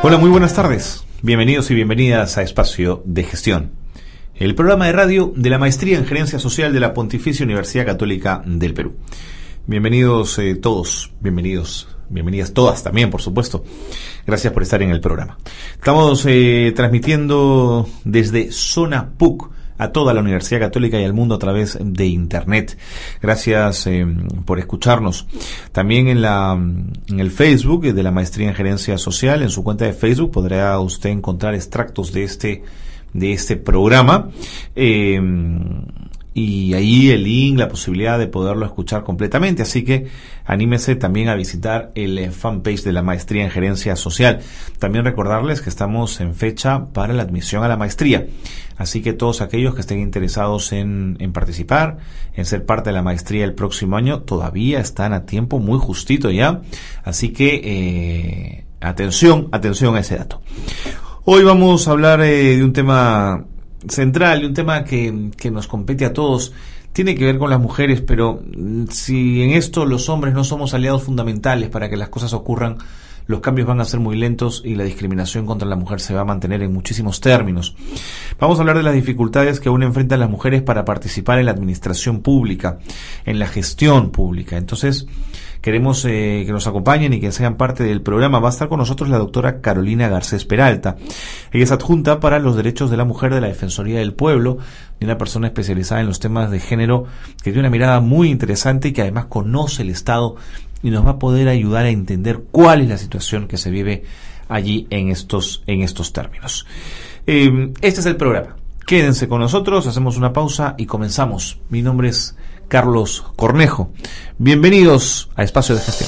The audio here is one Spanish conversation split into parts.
Hola, muy buenas tardes. Bienvenidos y bienvenidas a Espacio de Gestión, el programa de radio de la Maestría en Gerencia Social de la Pontificia Universidad Católica del Perú. Bienvenidos todos, bienvenidas todas también, por supuesto. Gracias por estar en el programa. Estamos transmitiendo desde Zona PUC a toda la Universidad Católica y al mundo a través de Internet. Gracias por escucharnos. También en el Facebook de la Maestría en Gerencia Social, en su cuenta de Facebook, podrá usted encontrar extractos de este programa. Y ahí el link, la posibilidad de poderlo escuchar completamente. Así que anímese también a visitar el fanpage de la Maestría en Gerencia Social. También recordarles que estamos en fecha para la admisión a la maestría. Así que todos aquellos que estén interesados en participar, en ser parte de la maestría el próximo año, todavía están a tiempo, muy justito ya. Así que atención a ese dato. Hoy vamos a hablar de un tema central, y un tema que nos compete a todos. Tiene que ver con las mujeres, pero si en esto los hombres no somos aliados fundamentales para que las cosas ocurran, los cambios van a ser muy lentos y la discriminación contra la mujer se va a mantener en muchísimos términos. Vamos a hablar de las dificultades que aún enfrentan las mujeres para participar en la administración pública, en la gestión pública. Entonces, queremos que nos acompañen y que sean parte del programa. Va a estar con nosotros la doctora Carolina Garcés Peralta. Ella es adjunta para los derechos de la mujer de la Defensoría del Pueblo, y una persona especializada en los temas de género que tiene una mirada muy interesante y que además conoce el Estado y nos va a poder ayudar a entender cuál es la situación que se vive allí en estos términos. Este es el programa. Quédense con nosotros, hacemos una pausa y comenzamos. Mi nombre es Carlos Cornejo. Bienvenidos a Espacio de Gestión.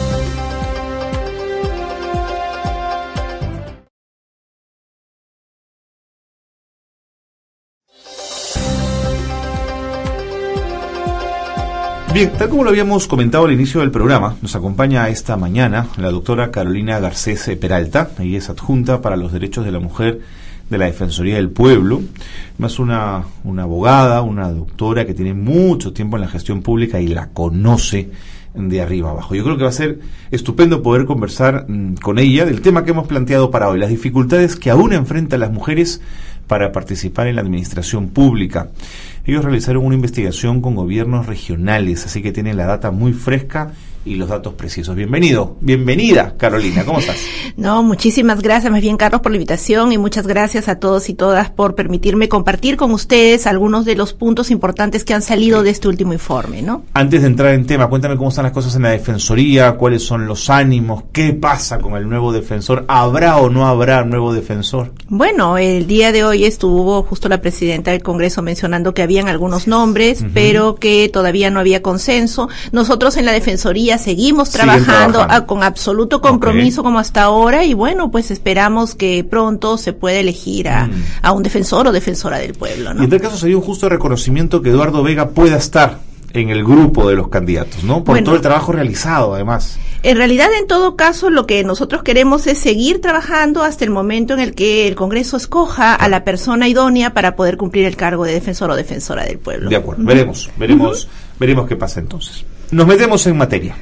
Bien, tal como lo habíamos comentado al inicio del programa, nos acompaña esta mañana la doctora Carolina Garcés Peralta. Ella es adjunta para los derechos de la mujer de la Defensoría del Pueblo, más una abogada, una doctora que tiene mucho tiempo en la gestión pública y la conoce de arriba abajo. Yo creo que va a ser estupendo poder conversar con ella del tema que hemos planteado para hoy, las dificultades que aún enfrentan las mujeres para participar en la administración pública. Ellos realizaron una investigación con gobiernos regionales, así que tienen la data muy fresca y los datos precisos. Bienvenida, Carolina, ¿cómo estás? No, muchísimas gracias, más bien, Carlos, por la invitación, y muchas gracias a todos y todas por permitirme compartir con ustedes algunos de los puntos importantes que han salido de este último informe, ¿no? Antes de entrar en tema, cuéntame cómo están las cosas en la Defensoría, cuáles son los ánimos, qué pasa con el nuevo defensor, ¿habrá o no habrá nuevo defensor? Bueno, el día de hoy estuvo justo la presidenta del Congreso mencionando que habían algunos nombres, pero que todavía no había consenso. Nosotros en la Defensoría seguimos trabajando con absoluto compromiso como hasta ahora, y bueno, pues esperamos que pronto se pueda elegir a un defensor o defensora del pueblo, ¿no? Y en tal caso sería un justo reconocimiento que Eduardo Vega pueda estar en el grupo de los candidatos, ¿no? Por todo el trabajo realizado, además. En realidad, en todo caso, lo que nosotros queremos es seguir trabajando hasta el momento en el que el Congreso escoja a la persona idónea para poder cumplir el cargo de defensor o defensora del pueblo. De acuerdo, veremos qué pasa entonces. Nos metemos en materia.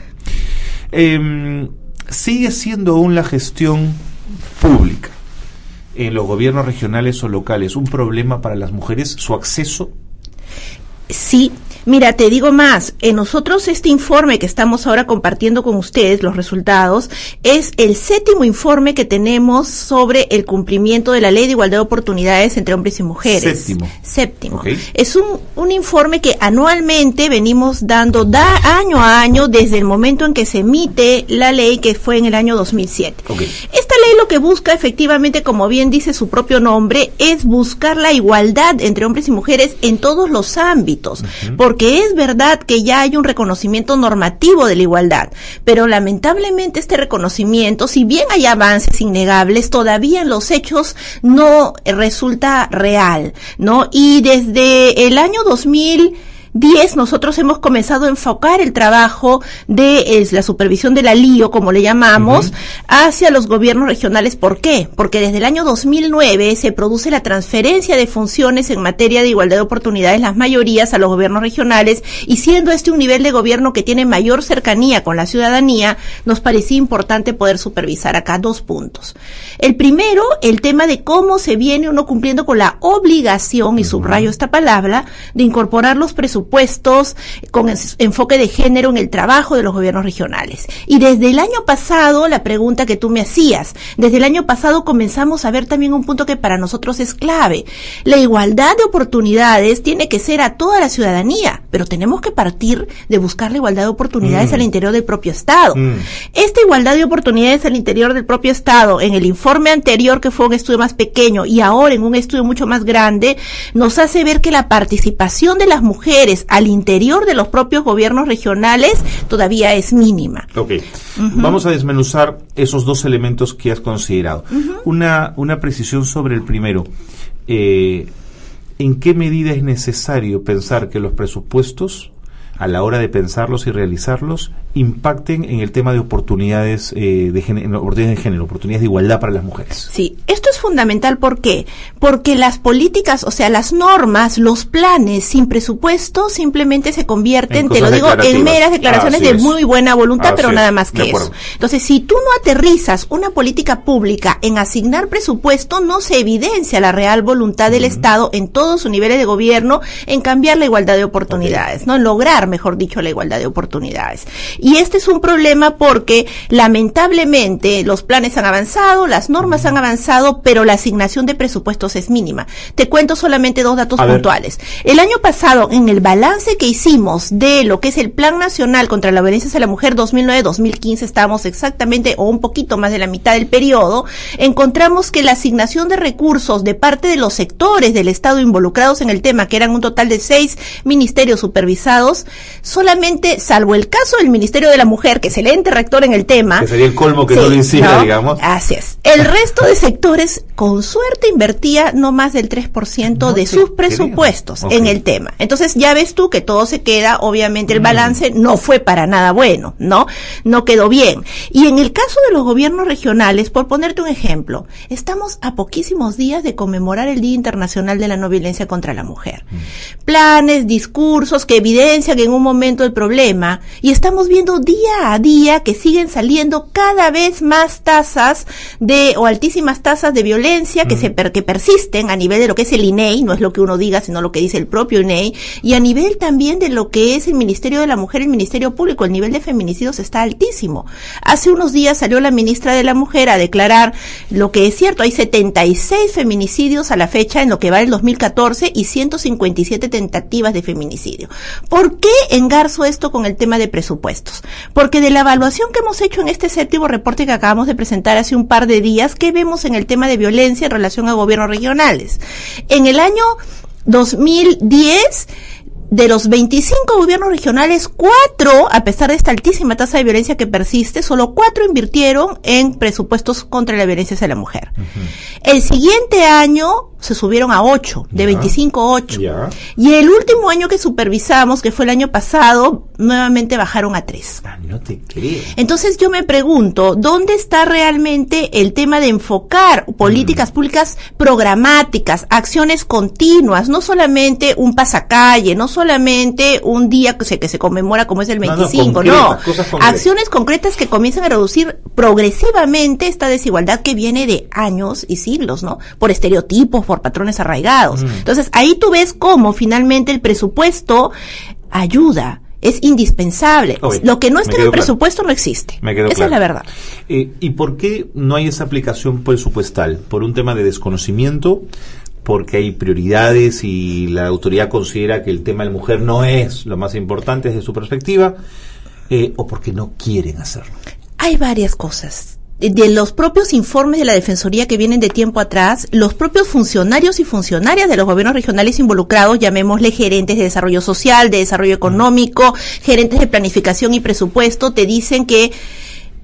¿Sigue siendo aún la gestión pública en los gobiernos regionales o locales un problema para las mujeres, su acceso? Sí. Mira, te digo más, nosotros este informe que estamos ahora compartiendo con ustedes, los resultados, es el 7º informe que tenemos sobre el cumplimiento de la Ley de Igualdad de Oportunidades entre hombres y mujeres. Séptimo. Okay. Es un informe que anualmente venimos dando año a año desde el momento en que se emite la ley, que fue en el año 2007. Okay. Esta ley lo que busca efectivamente, como bien dice su propio nombre, es buscar la igualdad entre hombres y mujeres en todos los ámbitos. Porque es verdad que ya hay un reconocimiento normativo de la igualdad, pero lamentablemente este reconocimiento, si bien hay avances innegables, todavía en los hechos no resulta real, ¿no? Y desde el año 2000 2010 nosotros hemos comenzado a enfocar el trabajo de la supervisión de la LIO, como le llamamos, hacia los gobiernos regionales. ¿Por qué? Porque desde el año 2009 se produce la transferencia de funciones en materia de igualdad de oportunidades, las mayorías a los gobiernos regionales, y siendo este un nivel de gobierno que tiene mayor cercanía con la ciudadanía, nos parecía importante poder supervisar acá 2 puntos. El primero, el tema de cómo se viene uno cumpliendo con la obligación, y subrayo esta palabra, de incorporar los presupuestos con enfoque de género en el trabajo de los gobiernos regionales. Y desde el año pasado, la pregunta que tú me hacías, desde el año pasado comenzamos a ver también un punto que para nosotros es clave. La igualdad de oportunidades tiene que ser a toda la ciudadanía, pero tenemos que partir de buscar la igualdad de oportunidades al interior del propio Estado. Esta igualdad de oportunidades al interior del propio Estado, en el informe anterior, que fue un estudio más pequeño, y ahora en un estudio mucho más grande, nos hace ver que la participación de las mujeres al interior de los propios gobiernos regionales todavía es mínima. Vamos a desmenuzar esos 2 elementos que has considerado. Una precisión sobre el primero. ¿En qué medida es necesario pensar que los presupuestos, a la hora de pensarlos y realizarlos, impacten en el tema de oportunidades de género, oportunidades de igualdad para las mujeres? Sí, esto es fundamental. ¿Por qué? Porque las políticas, o sea, las normas, los planes sin presupuesto simplemente se convierten, te lo digo, en meras declaraciones de muy buena voluntad, pero nada más que eso. Entonces, si tú no aterrizas una política pública en asignar presupuesto, no se evidencia la real voluntad del Estado en todos sus niveles de gobierno en cambiar la igualdad de oportunidades, ¿no? En lograr, mejor dicho, la igualdad de oportunidades. Y este es un problema porque, lamentablemente, los planes han avanzado, las normas han avanzado, pero la asignación de presupuestos es mínima. Te cuento solamente 2 datos puntuales. El año pasado, en el balance que hicimos de lo que es el Plan Nacional contra la Violencia hacia la Mujer 2009-2015, estábamos exactamente o un poquito más de la mitad del periodo, encontramos que la asignación de recursos de parte de los sectores del Estado involucrados en el tema, que eran un total de 6 ministerios supervisados, solamente, salvo el caso del Ministerio de la Mujer, que es el ente rector en el tema, que sería el colmo que no lo hiciera, digamos. Así es. El resto de sectores, con suerte, invertía no más del 3% de sus presupuestos en el tema. Entonces, ya ves tú que todo se queda, obviamente el balance no fue para nada bueno, ¿no? No quedó bien. Y en el caso de los gobiernos regionales, por ponerte un ejemplo, estamos a poquísimos días de conmemorar el Día Internacional de la No Violencia contra la Mujer. Planes, discursos que evidencian en un momento el problema, y estamos viendo día a día que siguen saliendo cada vez más tasas o altísimas tasas de violencia que persisten a nivel de lo que es el INEI, no es lo que uno diga, sino lo que dice el propio INEI, y a nivel también de lo que es el Ministerio de la Mujer y el Ministerio Público. El nivel de feminicidios está altísimo. Hace unos días salió la ministra de la Mujer a declarar lo que es cierto: hay 76 feminicidios a la fecha en lo que va del 2014 y 157 tentativas de feminicidio. ¿Por qué engarzo esto con el tema de presupuestos? Porque de la evaluación que hemos hecho en este 7º reporte que acabamos de presentar hace un par de días, ¿qué vemos en el tema de violencia en relación a gobiernos regionales? En el año 2010, de los 25 gobiernos regionales, 4, a pesar de esta altísima tasa de violencia que persiste, solo 4 invirtieron en presupuestos contra la violencia hacia la mujer. El siguiente año se subieron a 8, de 25 a 8. Y el último año que supervisamos, que fue el año pasado, nuevamente bajaron a 3. No te creo. Entonces yo me pregunto, ¿dónde está realmente el tema de enfocar políticas públicas programáticas, acciones continuas, no solamente un pasacalle, no solamente un día que se conmemora como es el 25, acciones concretas que comiencen a reducir progresivamente esta desigualdad que viene de años y siglos, ¿no? Por estereotipos, por patrones arraigados. Entonces, ahí tú ves cómo finalmente el presupuesto ayuda, es indispensable. Lo que no está en el presupuesto no existe. Esa es la verdad. ¿Y por qué no hay esa aplicación presupuestal? ¿Por un tema de desconocimiento? ¿Porque hay prioridades y la autoridad considera que el tema de la mujer no es lo más importante desde su perspectiva? ¿O porque no quieren hacerlo? Hay varias cosas. De los propios informes de la Defensoría que vienen de tiempo atrás, los propios funcionarios y funcionarias de los gobiernos regionales involucrados, llamémosle gerentes de desarrollo social, de desarrollo económico, gerentes de planificación y presupuesto, te dicen que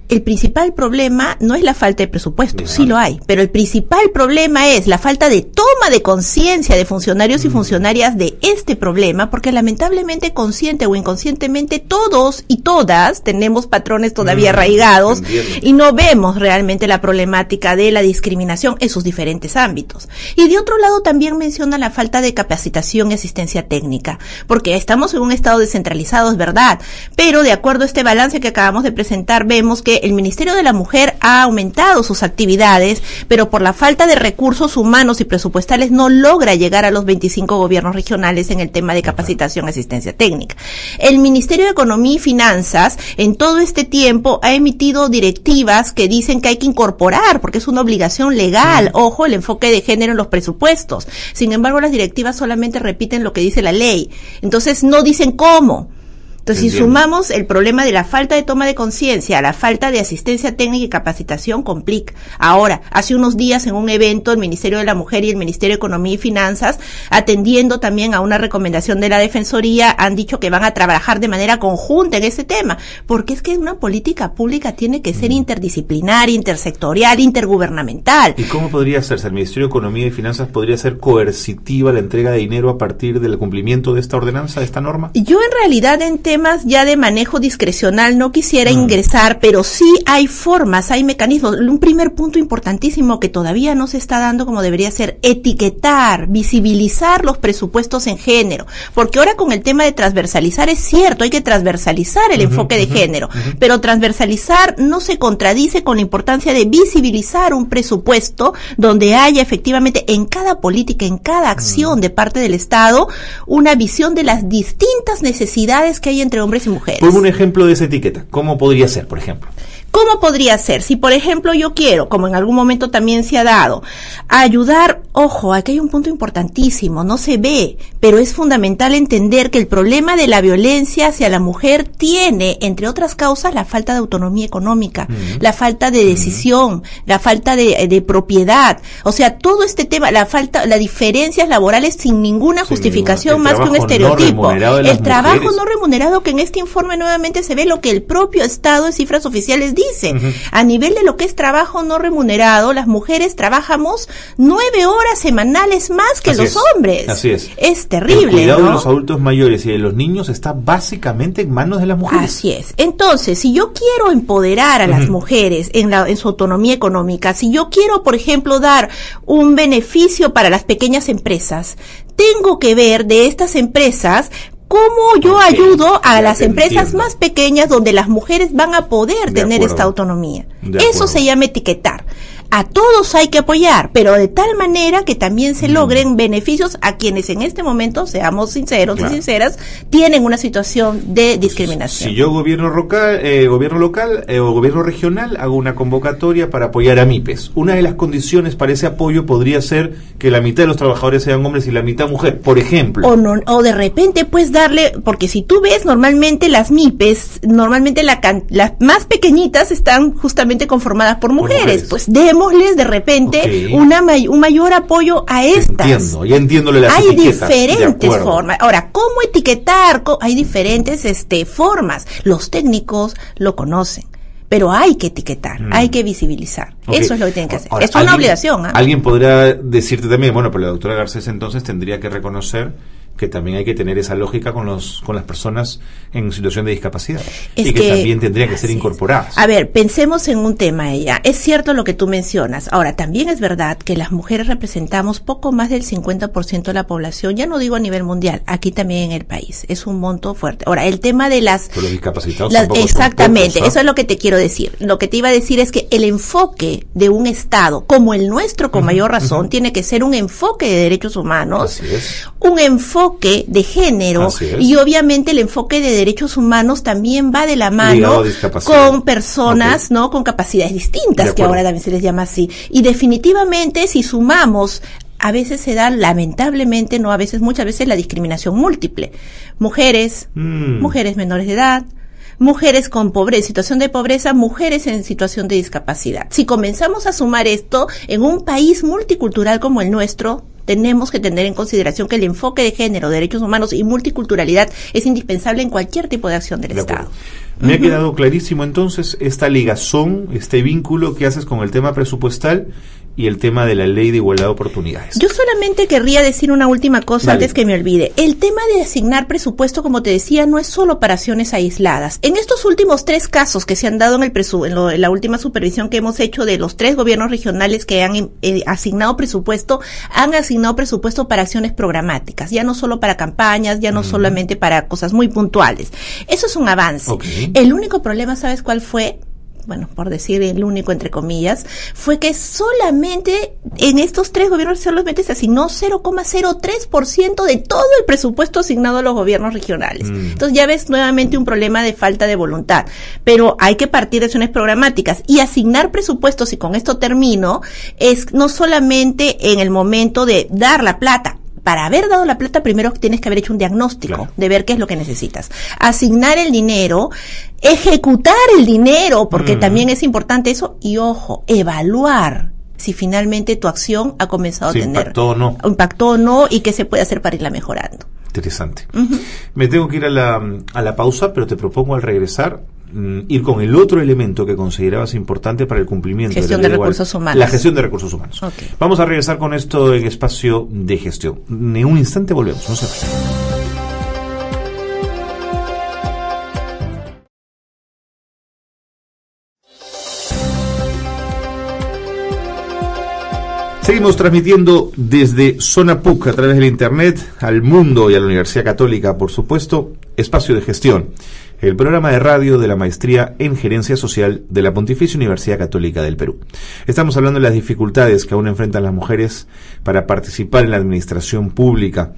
el principal problema no es la falta de presupuesto, sí lo hay, pero el principal problema es la falta de toma de conciencia de funcionarios y funcionarias de este problema, porque lamentablemente consciente o inconscientemente todos y todas tenemos patrones todavía arraigados y no vemos realmente la problemática de la discriminación en sus diferentes ámbitos. Y de otro lado también menciona la falta de capacitación y asistencia técnica, porque estamos en un estado descentralizado, es verdad, pero de acuerdo a este balance que acabamos de presentar, vemos que el Ministerio de la Mujer ha aumentado sus actividades, pero por la falta de recursos humanos y presupuestales no logra llegar a los 25 gobiernos regionales en el tema de capacitación y asistencia técnica. El Ministerio de Economía y Finanzas en todo este tiempo ha emitido directivas que dicen que hay que incorporar, porque es una obligación legal, ojo, el enfoque de género en los presupuestos. Sin embargo, las directivas solamente repiten lo que dice la ley. Entonces no dicen cómo. Entonces, si sumamos el problema de la falta de toma de conciencia a la falta de asistencia técnica y capacitación, complica. Ahora, hace unos días en un evento, el Ministerio de la Mujer y el Ministerio de Economía y Finanzas, atendiendo también a una recomendación de la Defensoría, han dicho que van a trabajar de manera conjunta en ese tema, porque es que una política pública tiene que ser interdisciplinar, intersectorial, intergubernamental. ¿Y cómo podría hacerse? ¿El Ministerio de Economía y Finanzas podría ser coercitiva la entrega de dinero a partir del cumplimiento de esta ordenanza, de esta norma? Yo en realidad en temas ya de manejo discrecional no quisiera ingresar, pero sí hay formas, hay mecanismos. Un primer punto importantísimo que todavía no se está dando como debería ser, etiquetar, visibilizar los presupuestos en género, porque ahora con el tema de transversalizar es cierto, hay que transversalizar el enfoque de género, pero transversalizar no se contradice con la importancia de visibilizar un presupuesto donde haya efectivamente en cada política, en cada acción de parte del Estado, una visión de las distintas necesidades que hay entre hombres y mujeres. Ponme un ejemplo de esa etiqueta. ¿Cómo podría ser, por ejemplo? ¿Cómo podría ser? Si, por ejemplo, yo quiero, como en algún momento también se ha dado, ayudar, ojo, aquí hay un punto importantísimo, no se ve, pero es fundamental entender que el problema de la violencia hacia la mujer tiene, entre otras causas, la falta de autonomía económica, la falta de decisión, la falta de propiedad, o sea, todo este tema, las diferencias laborales sin ninguna justificación más que un estereotipo. El trabajo no remunerado, que en este informe nuevamente se ve lo que el propio Estado en cifras oficiales dice. A nivel de lo que es trabajo no remunerado, las mujeres trabajamos 9 horas semanales más que los hombres. Así es. Es terrible, el cuidado, ¿no?, de los adultos mayores y de los niños está básicamente en manos de las mujeres. Así es. Entonces, si yo quiero empoderar a las mujeres en su autonomía económica, si yo quiero, por ejemplo, dar un beneficio para las pequeñas empresas, tengo que ver de estas empresas ¿cómo yo ayudo a las empresas más pequeñas donde las mujeres van a poder tener esta autonomía? Eso se llama etiquetar. A todos hay que apoyar, pero de tal manera que también se logren beneficios a quienes en este momento, seamos sinceros y sinceras, tienen una situación de discriminación. Si yo gobierno local o gobierno regional hago una convocatoria para apoyar a MIPES, una de las condiciones para ese apoyo podría ser que la mitad de los trabajadores sean hombres y la mitad mujer, por ejemplo. O de repente pues darle, porque si tú ves normalmente las MIPES, normalmente las más pequeñitas están justamente conformadas por mujeres. Pues démosles de repente un mayor apoyo a estas. Ya entiendo las etiquetas. Hay diferentes formas. Ahora, ¿cómo etiquetar? Hay diferentes formas. Los técnicos lo conocen, pero hay que etiquetar, hay que visibilizar. Eso es lo que tienen que hacer. Ahora, es una obligación. Alguien podrá decirte también, bueno, pero la doctora Garcés entonces tendría que reconocer que también hay que tener esa lógica con las personas en situación de discapacidad y que también tendrían que ser incorporadas. A ver, pensemos en un tema ella. Es cierto lo que tú mencionas. Ahora, también es verdad que las mujeres representamos poco más del 50% de la población, ya no digo a nivel mundial, aquí también en el país. Es un monto fuerte. Ahora, el tema de los discapacitados exactamente, son pocos, eso es lo que te quiero decir. Lo que te iba a decir es que el enfoque de un Estado, como el nuestro con mayor razón, tiene que ser un enfoque de derechos humanos, un enfoque de género, y obviamente el enfoque de derechos humanos también va de la mano con personas, ¿no?, con capacidades distintas, que ahora también se les llama así. Y definitivamente, si sumamos, a veces se da, lamentablemente, no a veces, muchas veces, la discriminación múltiple. Mujeres menores de edad, mujeres con situación de pobreza, mujeres en situación de discapacidad. Si comenzamos a sumar esto en un país multicultural como el nuestro, tenemos que tener en consideración que el enfoque de género, derechos humanos y multiculturalidad es indispensable en cualquier tipo de acción del Estado. Me ha quedado clarísimo entonces esta ligazón, este vínculo que haces con el tema presupuestal y el tema de la ley de igualdad de oportunidades. Yo solamente querría decir una última cosa antes que me olvide. El tema de asignar presupuesto, como te decía, no es solo para acciones aisladas. En estos últimos 3 casos que se han dado en la última supervisión que hemos hecho de los 3 gobiernos regionales que han asignado presupuesto para acciones programáticas, ya no solo para campañas, ya no solamente para cosas muy puntuales. Eso es un avance. Okay. El único problema, ¿sabes cuál fue? Bueno, por decir el único entre comillas, fue que solamente en estos 3 gobiernos solamente se asignó 0,03% de todo el presupuesto asignado a los gobiernos regionales. Entonces ya ves nuevamente un problema de falta de voluntad, pero hay que partir de acciones programáticas y asignar presupuestos, y con esto termino, es no solamente en el momento de dar la plata. Para haber dado la plata, primero tienes que haber hecho un diagnóstico de ver qué es lo que necesitas. Asignar el dinero, ejecutar el dinero, porque también es importante eso, y ojo, evaluar si finalmente tu acción ha comenzado a tener impactó o no, y qué se puede hacer para irla mejorando. Interesante. Me tengo que ir a la pausa, pero te propongo al regresar ir con el otro elemento que considerabas importante para el cumplimiento de recursos humanos. La gestión de recursos humanos. Okay. Vamos a regresar con esto en Espacio de Gestión. En un instante volvemos, no se vayan. Seguimos transmitiendo desde Zona PUC a través del Internet al mundo y a la Universidad Católica, por supuesto, Espacio de Gestión, el programa de radio de la Maestría en Gerencia Social de la Pontificia Universidad Católica del Perú. Estamos hablando de las dificultades que aún enfrentan las mujeres para participar en la administración pública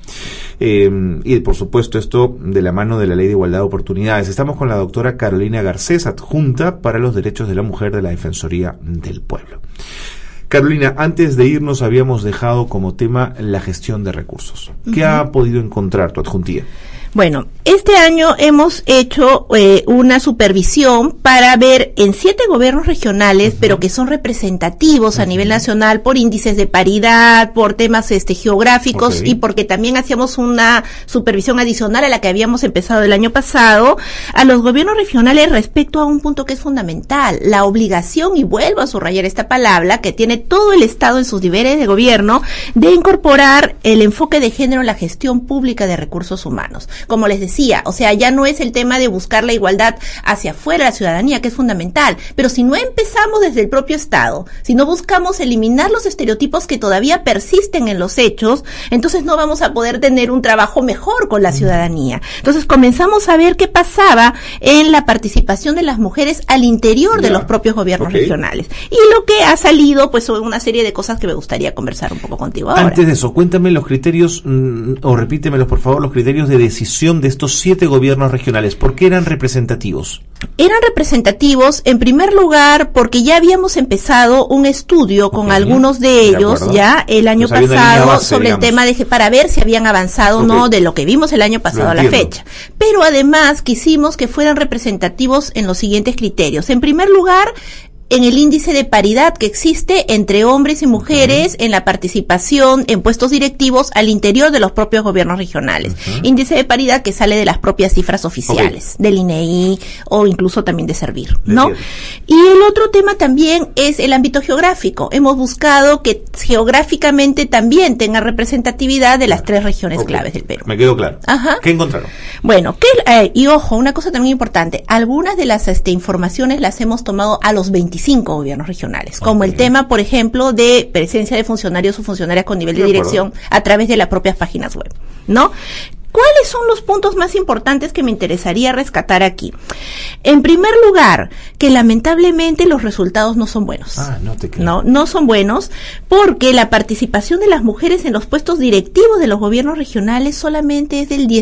y, por supuesto, esto de la mano de la Ley de Igualdad de Oportunidades. Estamos con la doctora Carolina Garcés, adjunta para los derechos de la mujer de la Defensoría del Pueblo. Carolina, antes de irnos habíamos dejado como tema la gestión de recursos. ¿Qué ha podido encontrar tu adjuntía? Bueno, este año hemos hecho una supervisión para ver en 7 gobiernos regionales, pero que son representativos a nivel nacional por índices de paridad, por temas geográficos, y porque también hacíamos una supervisión adicional a la que habíamos empezado el año pasado, a los gobiernos regionales respecto a un punto que es fundamental, la obligación, y vuelvo a subrayar esta palabra, que tiene todo el Estado en sus niveles de gobierno, de incorporar el enfoque de género en la gestión pública de recursos humanos. Como les decía, o sea, ya no es el tema de buscar la igualdad hacia afuera de la ciudadanía, que es fundamental, pero si no empezamos desde el propio Estado, si no buscamos eliminar los estereotipos que todavía persisten en los hechos, entonces no vamos a poder tener un trabajo mejor con la ciudadanía. Entonces comenzamos a ver qué pasaba en la participación de las mujeres al interior de los propios gobiernos regionales. Y lo que ha salido, pues, son una serie de cosas que me gustaría conversar un poco contigo ahora. Antes de eso, cuéntame los criterios, o repítemelos por favor, los criterios de decisión de estos 7 gobiernos regionales. ¿Por qué eran representativos? Eran representativos, en primer lugar, porque ya habíamos empezado un estudio con algunos de ellos, ya el año pasado, base, sobre el tema de para ver si habían avanzado o no de lo que vimos el año pasado a la fecha. Pero además quisimos que fueran representativos en los siguientes criterios. En primer lugar, en el índice de paridad que existe entre hombres y mujeres en la participación en puestos directivos al interior de los propios gobiernos regionales. Índice de paridad que sale de las propias cifras oficiales, del INEI o incluso también de Servir, ¿no? Y el otro tema también es el ámbito geográfico. Hemos buscado que geográficamente también tenga representatividad de las 3 regiones claves del Perú. Me quedó claro. ¿Qué encontraron? Bueno, y ojo, una cosa también importante, algunas de las informaciones las hemos tomado a los 25 gobiernos regionales, como el tema, por ejemplo, de presencia de funcionarios o funcionarias con nivel de dirección a través de las propias páginas web, ¿no? ¿Cuáles son los puntos más importantes que me interesaría rescatar aquí? En primer lugar, que lamentablemente los resultados no son buenos. No te creo. No son buenos, porque la participación de las mujeres en los puestos directivos de los gobiernos regionales solamente es del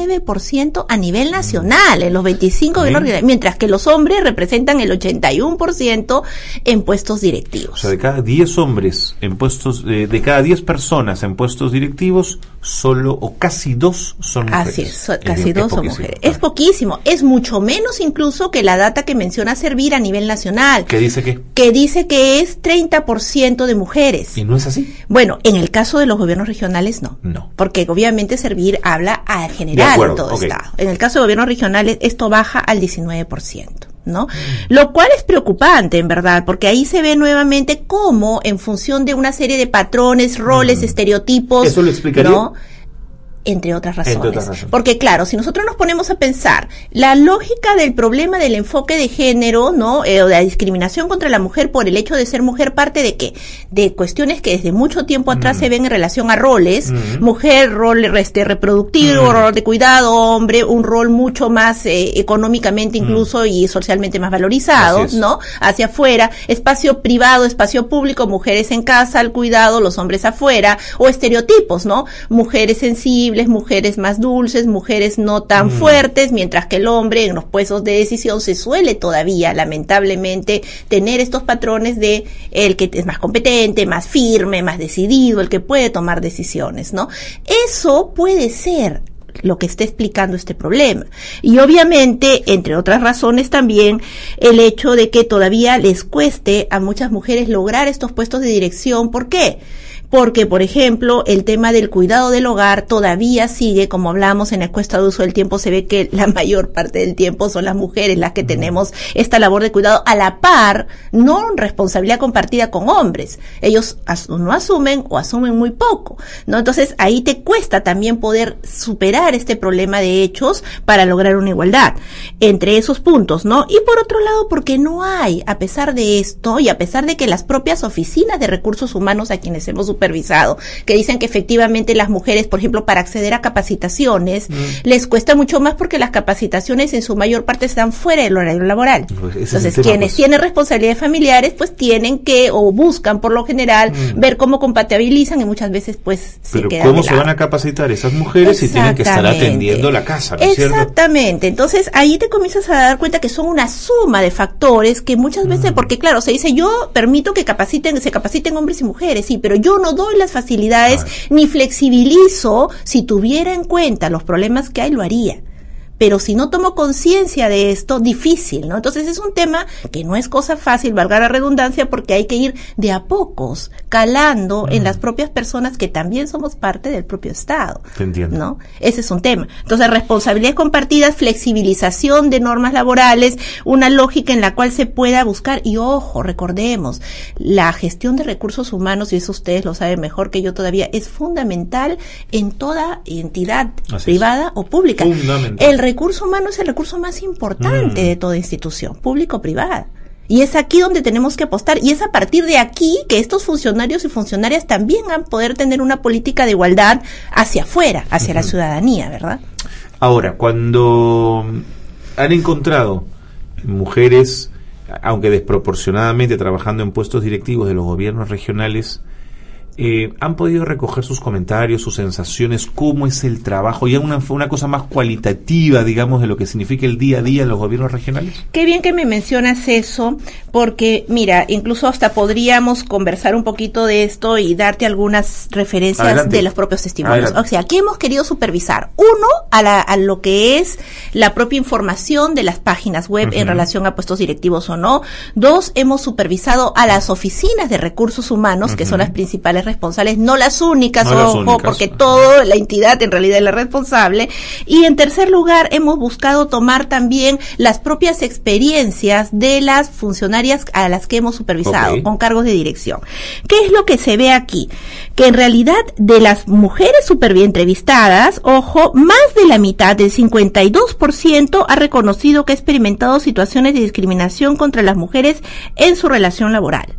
19% a nivel nacional, en los 25 gobiernos regionales, mientras que los hombres representan el 81% en puestos directivos. O sea, de cada 10 hombres en puestos, de cada 10 personas en puestos directivos, solo o casi 2 son mujeres. Así es, casi 2 son mujeres. Es poquísimo, es mucho menos incluso que la data que menciona Servir a nivel nacional. ¿Qué dice qué? Que dice que es 30% de mujeres. ¿Y no es así? Bueno, en el caso de los gobiernos regionales no. No. Porque obviamente Servir habla al general en todo estado. En el caso de gobiernos regionales esto baja al 19%. ¿No? Lo cual es preocupante, en verdad, porque ahí se ve nuevamente cómo, en función de una serie de patrones, roles, estereotipos, ¿eso lo explicaría? ¿no? Entre otras razones. Porque claro, si nosotros nos ponemos a pensar, la lógica del problema del enfoque de género, ¿no? O de la discriminación contra la mujer por el hecho de ser mujer parte de ¿qué? De cuestiones que desde mucho tiempo atrás se ven en relación a roles, mujer, rol reproductivo, rol de cuidado, hombre, un rol mucho más económicamente incluso y socialmente más valorizado, ¿no? Hacia afuera, espacio privado, espacio público, mujeres en casa, al cuidado, los hombres afuera, o estereotipos, ¿no? Mujeres sensibles, mujeres más dulces, mujeres no tan fuertes, mientras que el hombre en los puestos de decisión se suele todavía, lamentablemente, tener estos patrones de el que es más competente, más firme, más decidido, el que puede tomar decisiones, ¿no? Eso puede ser lo que está explicando este problema. Y obviamente, entre otras razones también, el hecho de que todavía les cueste a muchas mujeres lograr estos puestos de dirección. ¿Por qué? Porque, por ejemplo, el tema del cuidado del hogar todavía sigue, como hablamos en la encuesta de uso del tiempo, se ve que la mayor parte del tiempo son las mujeres las que tenemos esta labor de cuidado a la par, no responsabilidad compartida con hombres. Ellos no asumen o asumen muy poco, ¿no? Entonces, ahí te cuesta también poder superar este problema de hechos para lograr una igualdad entre esos puntos, ¿no? Y por otro lado, porque no hay, a pesar de esto y a pesar de que las propias oficinas de recursos humanos a quienes hemos supervisado, que dicen que efectivamente las mujeres, por ejemplo, para acceder a capacitaciones, les cuesta mucho más porque las capacitaciones en su mayor parte están fuera del horario laboral. Entonces, quienes tienen responsabilidades familiares, pues tienen que, o buscan por lo general, ver cómo compatibilizan y muchas veces, pues, pero ¿cómo se van a capacitar esas mujeres si tienen que estar atendiendo la casa, ¿no es cierto? Exactamente. Entonces, ahí te comienzas a dar cuenta que son una suma de factores que muchas veces, porque claro, se dice, yo permito que se capaciten hombres y mujeres, sí, pero yo no doy las facilidades ni flexibilizo. Si tuviera en cuenta los problemas que hay, lo haría. Pero si no tomo conciencia de esto, difícil, ¿no? Entonces es un tema que no es cosa fácil, valga la redundancia, porque hay que ir de a pocos calando en las propias personas que también somos parte del propio Estado. Te entiendo. ¿No? Ese es un tema. Entonces, responsabilidades compartidas, flexibilización de normas laborales, una lógica en la cual se pueda buscar, y ojo, recordemos, la gestión de recursos humanos, y eso ustedes lo saben mejor que yo todavía, es fundamental en toda entidad privada o pública. El recurso humano es el recurso más importante de toda institución, pública o privada. Y es aquí donde tenemos que apostar. Y es a partir de aquí que estos funcionarios y funcionarias también van a poder tener una política de igualdad hacia afuera, hacia la ciudadanía, ¿verdad? Ahora, cuando han encontrado mujeres, aunque desproporcionadamente trabajando en puestos directivos de los gobiernos regionales, han podido recoger sus comentarios, sus sensaciones, cómo es el trabajo, ya una cosa más cualitativa, digamos, de lo que significa el día a día en los gobiernos regionales. Qué bien que me mencionas eso, porque mira, incluso hasta podríamos conversar un poquito de esto y darte algunas referencias de los propios testimonios. O sea, aquí hemos querido supervisar, uno, a lo que es la propia información de las páginas web en relación a puestos directivos o no. Dos, hemos supervisado a las oficinas de recursos humanos, que son las principales responsables, no las únicas, porque toda la entidad en realidad es la responsable. Y en tercer lugar, hemos buscado tomar también las propias experiencias de las funcionarias a las que hemos supervisado, con cargos de dirección. ¿Qué es lo que se ve aquí? Que en realidad de las mujeres entrevistadas, ojo, más de la mitad, del 52%, ha reconocido que ha experimentado situaciones de discriminación contra las mujeres en su relación laboral.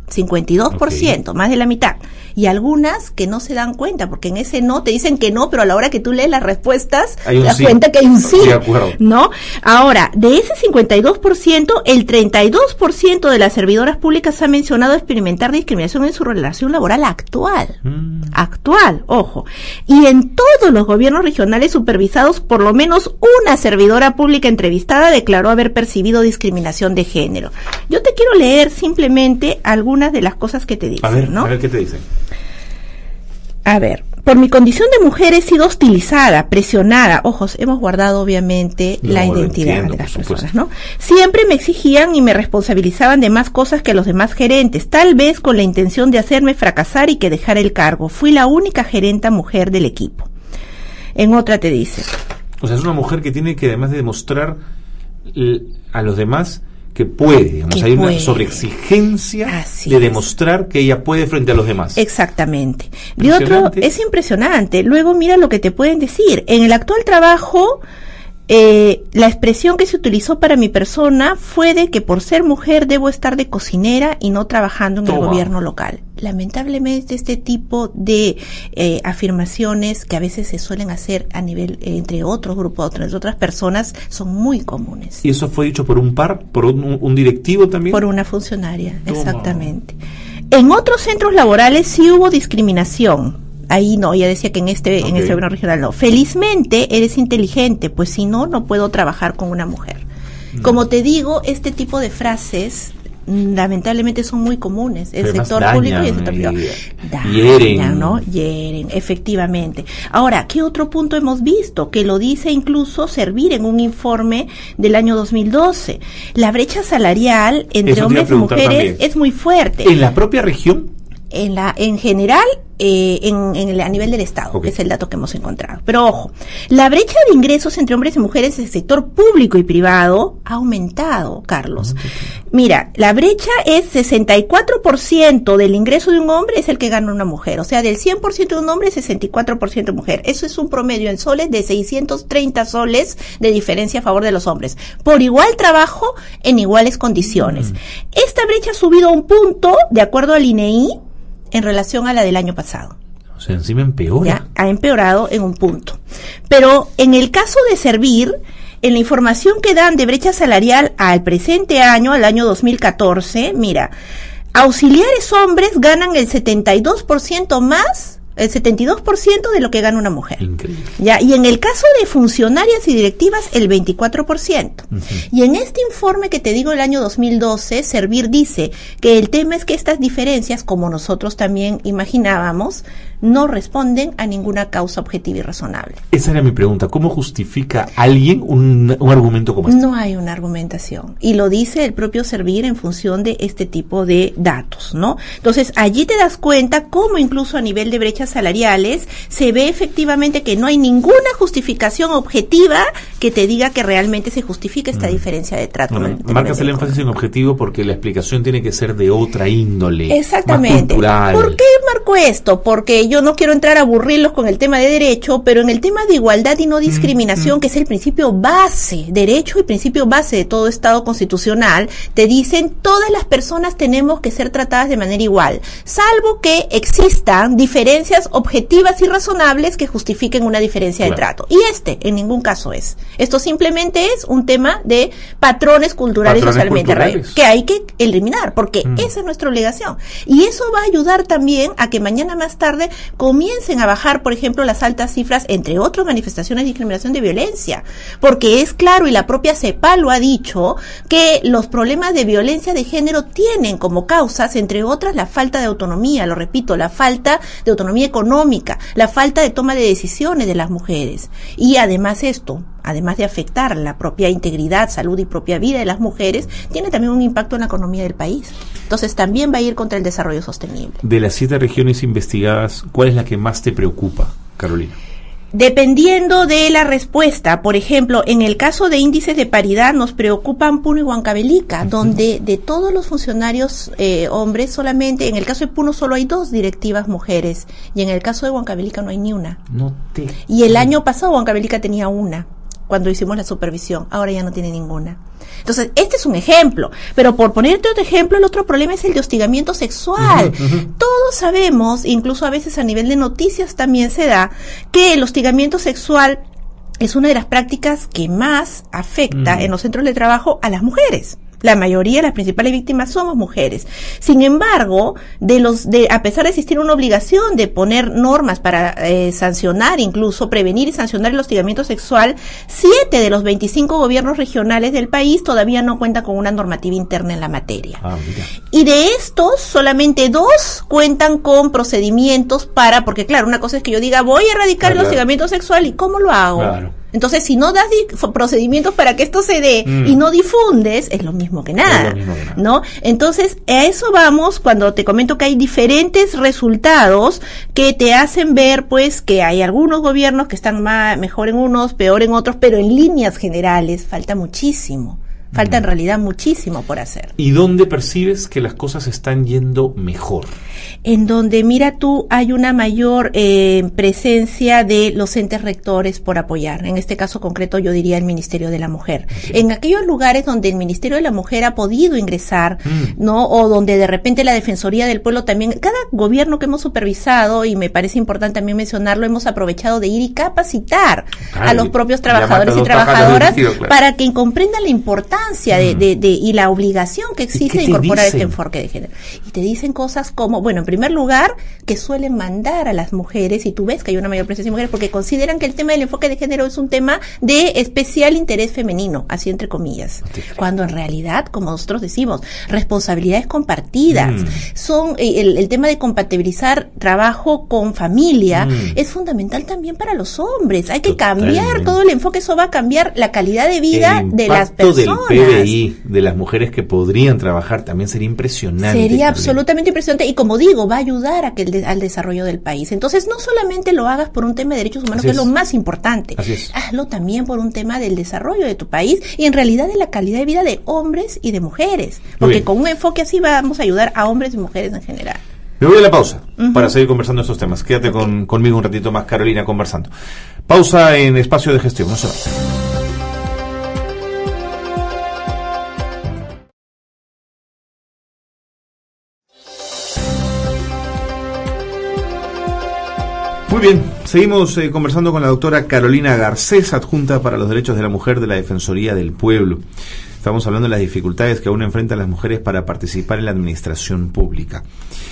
52%, más de la mitad. Y algunas que no se dan cuenta, porque en ese no te dicen que no, pero a la hora que tú lees las respuestas, te das cuenta que hay un sí, ¿no? Ahora, de ese 52%, el 32% de las servidoras públicas ha mencionado experimentar discriminación en su relación laboral actual. Actual, ojo. Y en todos los gobiernos regionales supervisados, por lo menos una servidora pública entrevistada declaró haber percibido discriminación de género. Yo te quiero leer simplemente algunas de las cosas que te dicen, ¿no? A ver, ¿qué te dicen? A ver, Por mi condición de mujer he sido hostilizada, presionada. Ojos, hemos guardado obviamente la identidad de las personas, ¿no? Siempre me exigían y me responsabilizaban de más cosas que los demás gerentes, tal vez con la intención de hacerme fracasar y que dejara el cargo. Fui la única gerenta mujer del equipo. En otra te dice. O sea, es una mujer que tiene que, además de demostrar a los demás que puede, digamos, hay una sobreexigencia de demostrar que ella puede frente a los demás. Exactamente. De otro, es impresionante. Luego mira lo que te pueden decir. En el actual trabajo, la expresión que se utilizó para mi persona fue de que por ser mujer debo estar de cocinera y no trabajando en el gobierno local. Lamentablemente este tipo de afirmaciones que a veces se suelen hacer a nivel entre otros grupos, entre otras personas, son muy comunes. ¿Y eso fue dicho por un par, por un directivo también? Por una funcionaria, exactamente. En otros centros laborales sí hubo discriminación. Ahí no, ella decía que en este gobierno regional no. Felizmente eres inteligente, pues si no, no puedo trabajar con una mujer. Como te digo, este tipo de frases lamentablemente son muy comunes. El sector público y el sector privado. Dañan, ¿no? Hieren, efectivamente. Ahora, ¿qué otro punto hemos visto? Que lo dice incluso Servir en un informe del año 2012. La brecha salarial entre hombres y mujeres también es muy fuerte. ¿En la propia región? En general, a nivel del Estado, que es el dato que hemos encontrado. Pero ojo, la brecha de ingresos entre hombres y mujeres en el sector público y privado ha aumentado, Carlos. Mira, la brecha es 64% del ingreso de un hombre es el que gana una mujer. O sea, del 100% de un hombre, 64% mujer. Eso es un promedio en soles de 630 soles de diferencia a favor de los hombres. Por igual trabajo, en iguales condiciones. Esta brecha ha subido un punto, de acuerdo al INEI, en relación a la del año pasado. O sea, encima empeora. Ya, ha empeorado en un punto. Pero en el caso de Servir, en la información que dan de brecha salarial al presente año, al año 2014, mira, auxiliares hombres ganan el 72% más, el 72% de lo que gana una mujer. Increíble. Ya, y en el caso de funcionarias y directivas, el 24%. Y en este informe que te digo del año 2012, Servir dice que el tema es que estas diferencias, como nosotros también imaginábamos, no responden a ninguna causa objetiva y razonable. Esa era mi pregunta. ¿Cómo justifica alguien un argumento como este? No hay una argumentación. Y lo dice el propio Servir en función de este tipo de datos, ¿no? Entonces, allí te das cuenta cómo incluso a nivel de brechas salariales se ve efectivamente que no hay ninguna justificación objetiva que te diga que realmente se justifica esta diferencia de trato. Bueno, marcas el énfasis en objetivo porque la explicación tiene que ser de otra índole. Exactamente. Más cultural. ¿Por qué marco esto? Porque yo no quiero entrar a aburrirlos con el tema de derecho, pero en el tema de igualdad y no discriminación, que es el principio base, derecho y principio base de todo Estado constitucional, te dicen todas las personas tenemos que ser tratadas de manera igual, salvo que existan diferencias objetivas y razonables que justifiquen una diferencia de trato. Y en ningún caso es. Esto simplemente es un tema de patrones culturales socialmente arraigados, que hay que eliminar, porque esa es nuestra obligación. Y eso va a ayudar también a que mañana más tarde comiencen a bajar, por ejemplo, las altas cifras, entre otras manifestaciones de discriminación de violencia, porque es claro, y la propia CEPAL lo ha dicho, que los problemas de violencia de género tienen como causas, entre otras, la falta de autonomía, lo repito, la falta de autonomía económica, la falta de toma de decisiones de las mujeres. Y además esto, además de afectar la propia integridad, salud y propia vida de las mujeres, tiene también un impacto en la economía del país. Entonces también va a ir contra el desarrollo sostenible. De las 7 regiones investigadas, ¿cuál es la que más te preocupa, Carolina? Dependiendo de la respuesta, por ejemplo, en el caso de índices de paridad nos preocupan Puno y Huancavelica, donde de todos los funcionarios hombres, solamente en el caso de Puno solo hay 2 directivas mujeres y en el caso de Huancavelica no hay ni una. Y el año pasado Huancavelica tenía una cuando hicimos la supervisión, ahora ya no tiene ninguna. Entonces, este es un ejemplo, pero por ponerte otro ejemplo, el otro problema es el de hostigamiento sexual. Todos sabemos, incluso a veces a nivel de noticias también se da, que el hostigamiento sexual es una de las prácticas que más afecta en los centros de trabajo a las mujeres. La mayoría, las principales víctimas somos mujeres. Sin embargo, a pesar de existir una obligación de poner normas para sancionar, incluso prevenir y sancionar el hostigamiento sexual, 7 de los 25 gobiernos regionales del país todavía no cuentan con una normativa interna en la materia. Y de estos, solamente 2 cuentan con procedimientos porque claro, una cosa es que yo diga, voy a erradicar el hostigamiento sexual, ¿y cómo lo hago? Claro. Entonces, si no das procedimientos para que esto se dé y no difundes, es lo mismo que nada, ¿no? Entonces, a eso vamos cuando te comento que hay diferentes resultados que te hacen ver, pues, que hay algunos gobiernos que están mejor en unos, peor en otros, pero en líneas generales falta muchísimo. Falta en realidad muchísimo por hacer. ¿Y dónde percibes que las cosas están yendo mejor? En donde, mira tú, hay una mayor presencia de los entes rectores por apoyar. En este caso concreto yo diría el Ministerio de la Mujer. Okay. En aquellos lugares donde el Ministerio de la Mujer ha podido ingresar, ¿no? O donde de repente la Defensoría del Pueblo también, cada gobierno que hemos supervisado, y me parece importante también mencionarlo, hemos aprovechado de ir y capacitar a los propios trabajadores y trabajadoras para que comprendan la importancia y la obligación que existe de incorporar este enfoque de género. Y te dicen cosas como, bueno, en primer lugar, que suelen mandar a las mujeres, y tú ves que hay una mayor presencia de mujeres, porque consideran que el tema del enfoque de género es un tema de especial interés femenino, así entre comillas. Cuando en realidad, como nosotros decimos, responsabilidades compartidas, son el tema de compatibilizar trabajo con familia, es fundamental también para los hombres. Hay que cambiar todo el enfoque, eso va a cambiar la calidad de vida de las personas. PBI de las mujeres que podrían trabajar también sería impresionante. Sería absolutamente impresionante, y como digo, va a ayudar al desarrollo del país. Entonces, no solamente lo hagas por un tema de derechos humanos, que es lo más importante, hazlo también por un tema del desarrollo de tu país y en realidad de la calidad de vida de hombres y de mujeres, porque con un enfoque así vamos a ayudar a hombres y mujeres en general. Me voy a la pausa para seguir conversando estos temas. Quédate conmigo un ratito más, Carolina, conversando. Pausa en Espacio de Gestión. No se vayan. Muy bien, seguimos conversando con la doctora Carolina Garcés, adjunta para los derechos de la mujer de la Defensoría del Pueblo. Estamos hablando de las dificultades que aún enfrentan las mujeres para participar en la administración pública.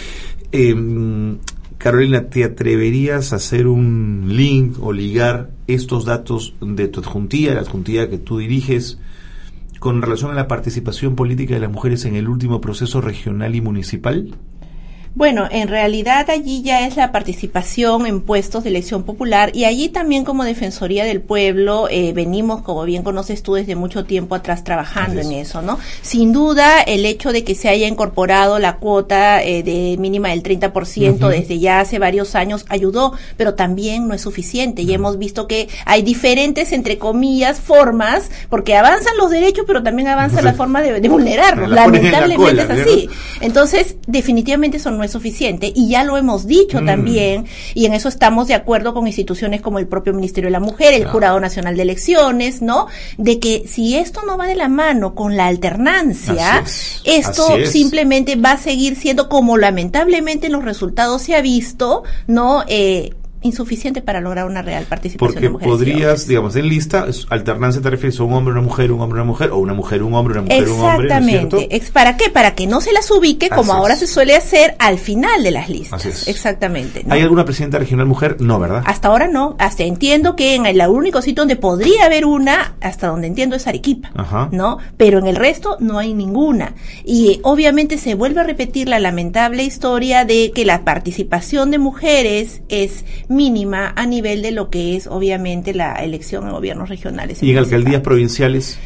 Carolina, ¿te atreverías a hacer un link o ligar estos datos de tu adjuntía, la adjuntía que tú diriges, con relación a la participación política de las mujeres en el último proceso regional y municipal? Bueno, en realidad allí ya es la participación en puestos de elección popular, y allí también como Defensoría del Pueblo venimos, como bien conoces tú, desde mucho tiempo atrás trabajando en eso, ¿no? Sin duda, el hecho de que se haya incorporado la cuota de mínima del 30% desde ya hace varios años ayudó, pero también no es suficiente, y hemos visto que hay diferentes, entre comillas, formas, porque avanzan los derechos, pero también avanza la forma de vulnerarlos. Lamentablemente es así. Entonces, definitivamente eso no es suficiente, y ya lo hemos dicho también, y en eso estamos de acuerdo con instituciones como el propio Ministerio de la Mujer, el Jurado Nacional de Elecciones, ¿no? De que si esto no va de la mano con la alternancia, esto simplemente va a seguir siendo, como lamentablemente en los resultados se ha visto, ¿no? Insuficiente para lograr una real participación de mujeres. Porque podrías, digamos, en lista, alternancia te refieres a un hombre, una mujer, un hombre, una mujer, o una mujer, un hombre, una mujer, un hombre. Exactamente. ¿Para qué? Para que no se las ubique como ahora se suele hacer al final de las listas. Exactamente, ¿no? ¿Hay alguna presidenta regional mujer? No, ¿verdad? Hasta ahora no. Hasta entiendo que en el único sitio donde podría haber una, hasta donde entiendo, es Arequipa, ¿no? Pero en el resto no hay ninguna. Y obviamente se vuelve a repetir la lamentable historia de que la participación de mujeres es mínima a nivel de lo que es obviamente la elección en gobiernos regionales. ¿Y en alcaldías provinciales?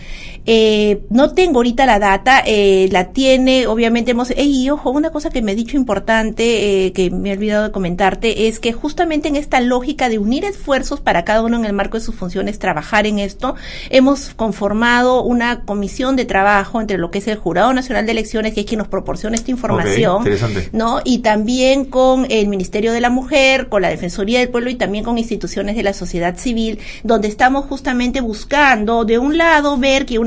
No tengo ahorita la data, la tiene, obviamente y ojo, una cosa que me he dicho importante, que me he olvidado de comentarte, es que justamente en esta lógica de unir esfuerzos para cada uno en el marco de sus funciones, trabajar en esto, hemos conformado una comisión de trabajo entre lo que es el Jurado Nacional de Elecciones, que es quien nos proporciona esta información, ¿no? Y también con el Ministerio de la Mujer, con la Defensoría del Pueblo y también con instituciones de la sociedad civil, donde estamos justamente buscando, de un lado, ver que una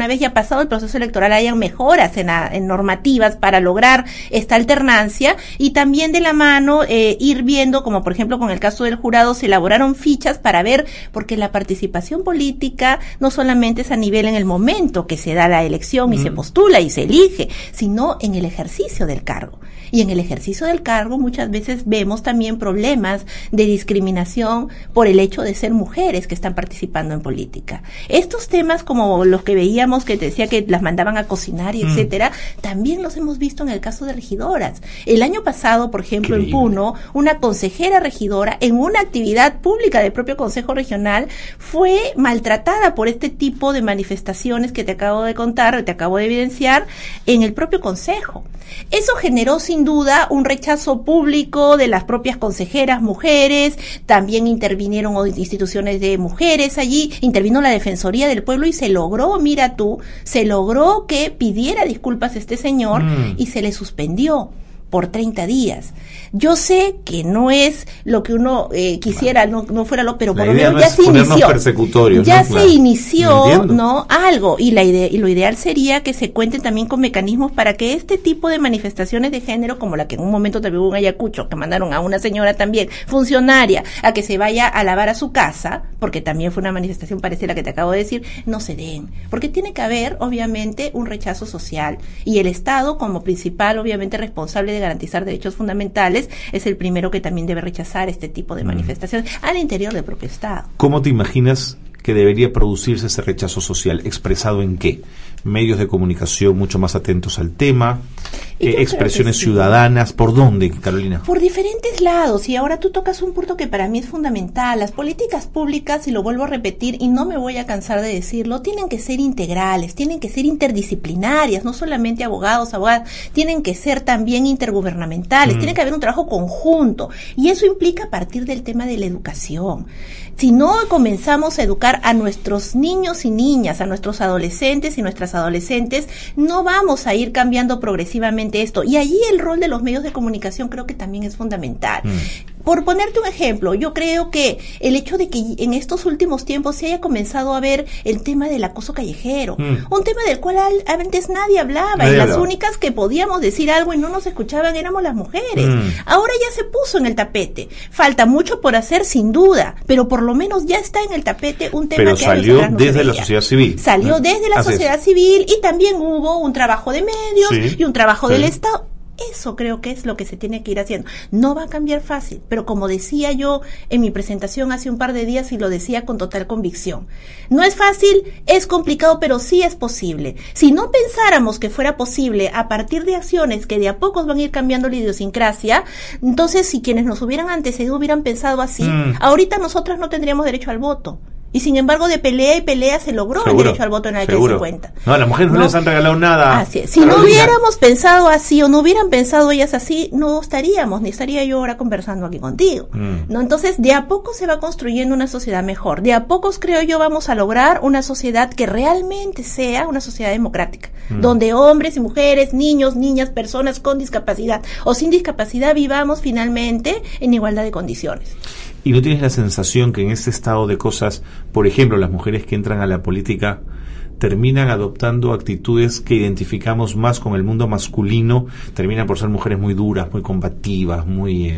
una vez ya pasado el proceso electoral hayan mejoras en normativas para lograr esta alternancia, y también de la mano ir viendo, como por ejemplo con el caso del jurado, se elaboraron fichas para ver, porque la participación política no solamente es a nivel en el momento que se da la elección y se postula y se elige, sino en el ejercicio del cargo. Y en el ejercicio del cargo muchas veces vemos también problemas de discriminación por el hecho de ser mujeres que están participando en política. Estos temas, como los que veíamos, que te decía que las mandaban a cocinar y etcétera, también los hemos visto en el caso de regidoras. El año pasado, por ejemplo, en Puno, una consejera regidora en una actividad pública del propio Consejo Regional fue maltratada por este tipo de manifestaciones que te acabo de contar, te acabo de evidenciar, en el propio Consejo. Eso generó sin duda un rechazo público de las propias consejeras mujeres, también intervinieron instituciones de mujeres allí, intervino la Defensoría del Pueblo y se logró, mira tú, se logró que pidiera disculpas este señor y se le suspendió por 30 días. Yo sé que no es lo que uno quisiera, no fuera lo, pero por lo menos ya se inició. Ya se inició, ¿no? Algo. Y lo ideal sería que se cuenten también con mecanismos para que este tipo de manifestaciones de género, como la que en un momento también hubo en Ayacucho, que mandaron a una señora también, funcionaria, a que se vaya a lavar a su casa, porque también fue una manifestación parecida a la que te acabo de decir, no se den. Porque tiene que haber, obviamente, un rechazo social. Y el Estado, como principal, obviamente, responsable de garantizar derechos fundamentales, es el primero que también debe rechazar este tipo de manifestaciones al interior del propio Estado. ¿Cómo te imaginas que debería producirse ese rechazo social? ¿Expresado en qué? ¿Medios de comunicación mucho más atentos al tema? ¿Expresiones ciudadanas? ¿Por dónde, Carolina? Por diferentes lados, y ahora tú tocas un punto que para mí es fundamental. Las políticas públicas, y lo vuelvo a repetir, y no me voy a cansar de decirlo, tienen que ser integrales, tienen que ser interdisciplinarias, no solamente abogadas, tienen que ser también intergubernamentales, tiene que haber un trabajo conjunto, y eso implica partir del tema de la educación. Si no comenzamos a educar a nuestros niños y niñas, a nuestros adolescentes y nuestras adolescentes, no vamos a ir cambiando progresivamente esto. Y allí el rol de los medios de comunicación creo que también es fundamental. Por ponerte un ejemplo, yo creo que el hecho de que en estos últimos tiempos se haya comenzado a ver el tema del acoso callejero, un tema del cual antes nadie hablaba, y las únicas que podíamos decir algo y no nos escuchaban éramos las mujeres. Ahora ya se puso en el tapete. Falta mucho por hacer, sin duda, pero por lo menos ya está en el tapete un tema pero que salió desde la sociedad civil. Salió desde la sociedad civil, y también hubo un trabajo de medios y un trabajo del Estado. Eso creo que es lo que se tiene que ir haciendo. No va a cambiar fácil, pero como decía yo en mi presentación hace un par de días, y lo decía con total convicción, no es fácil, es complicado, pero sí es posible. Si no pensáramos que fuera posible a partir de acciones que de a pocos van a ir cambiando la idiosincrasia, entonces si quienes nos hubieran antecedido hubieran pensado así, ahorita nosotras no tendríamos derecho al voto. Y sin embargo, de pelea y pelea se logró el derecho al voto en la década de 50. No, a las mujeres no les han regalado nada. Así es. Si no hubiéramos pensado así, o no hubieran pensado ellas así, no estaríamos, ni estaría yo ahora conversando aquí contigo. ¿No? Entonces, de a poco se va construyendo una sociedad mejor. De a pocos, creo yo, vamos a lograr una sociedad que realmente sea una sociedad democrática, donde hombres y mujeres, niños, niñas, personas con discapacidad o sin discapacidad vivamos finalmente en igualdad de condiciones. ¿Y no tienes la sensación que en este estado de cosas, por ejemplo, las mujeres que entran a la política terminan adoptando actitudes que identificamos más con el mundo masculino, terminan por ser mujeres muy duras, muy combativas, muy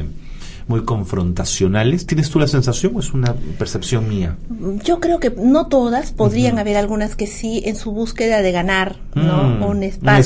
confrontacionales? ¿Tienes tú la sensación o es una percepción mía? Yo creo que no todas, podrían haber algunas que sí, en su búsqueda de ganar, ¿no? Un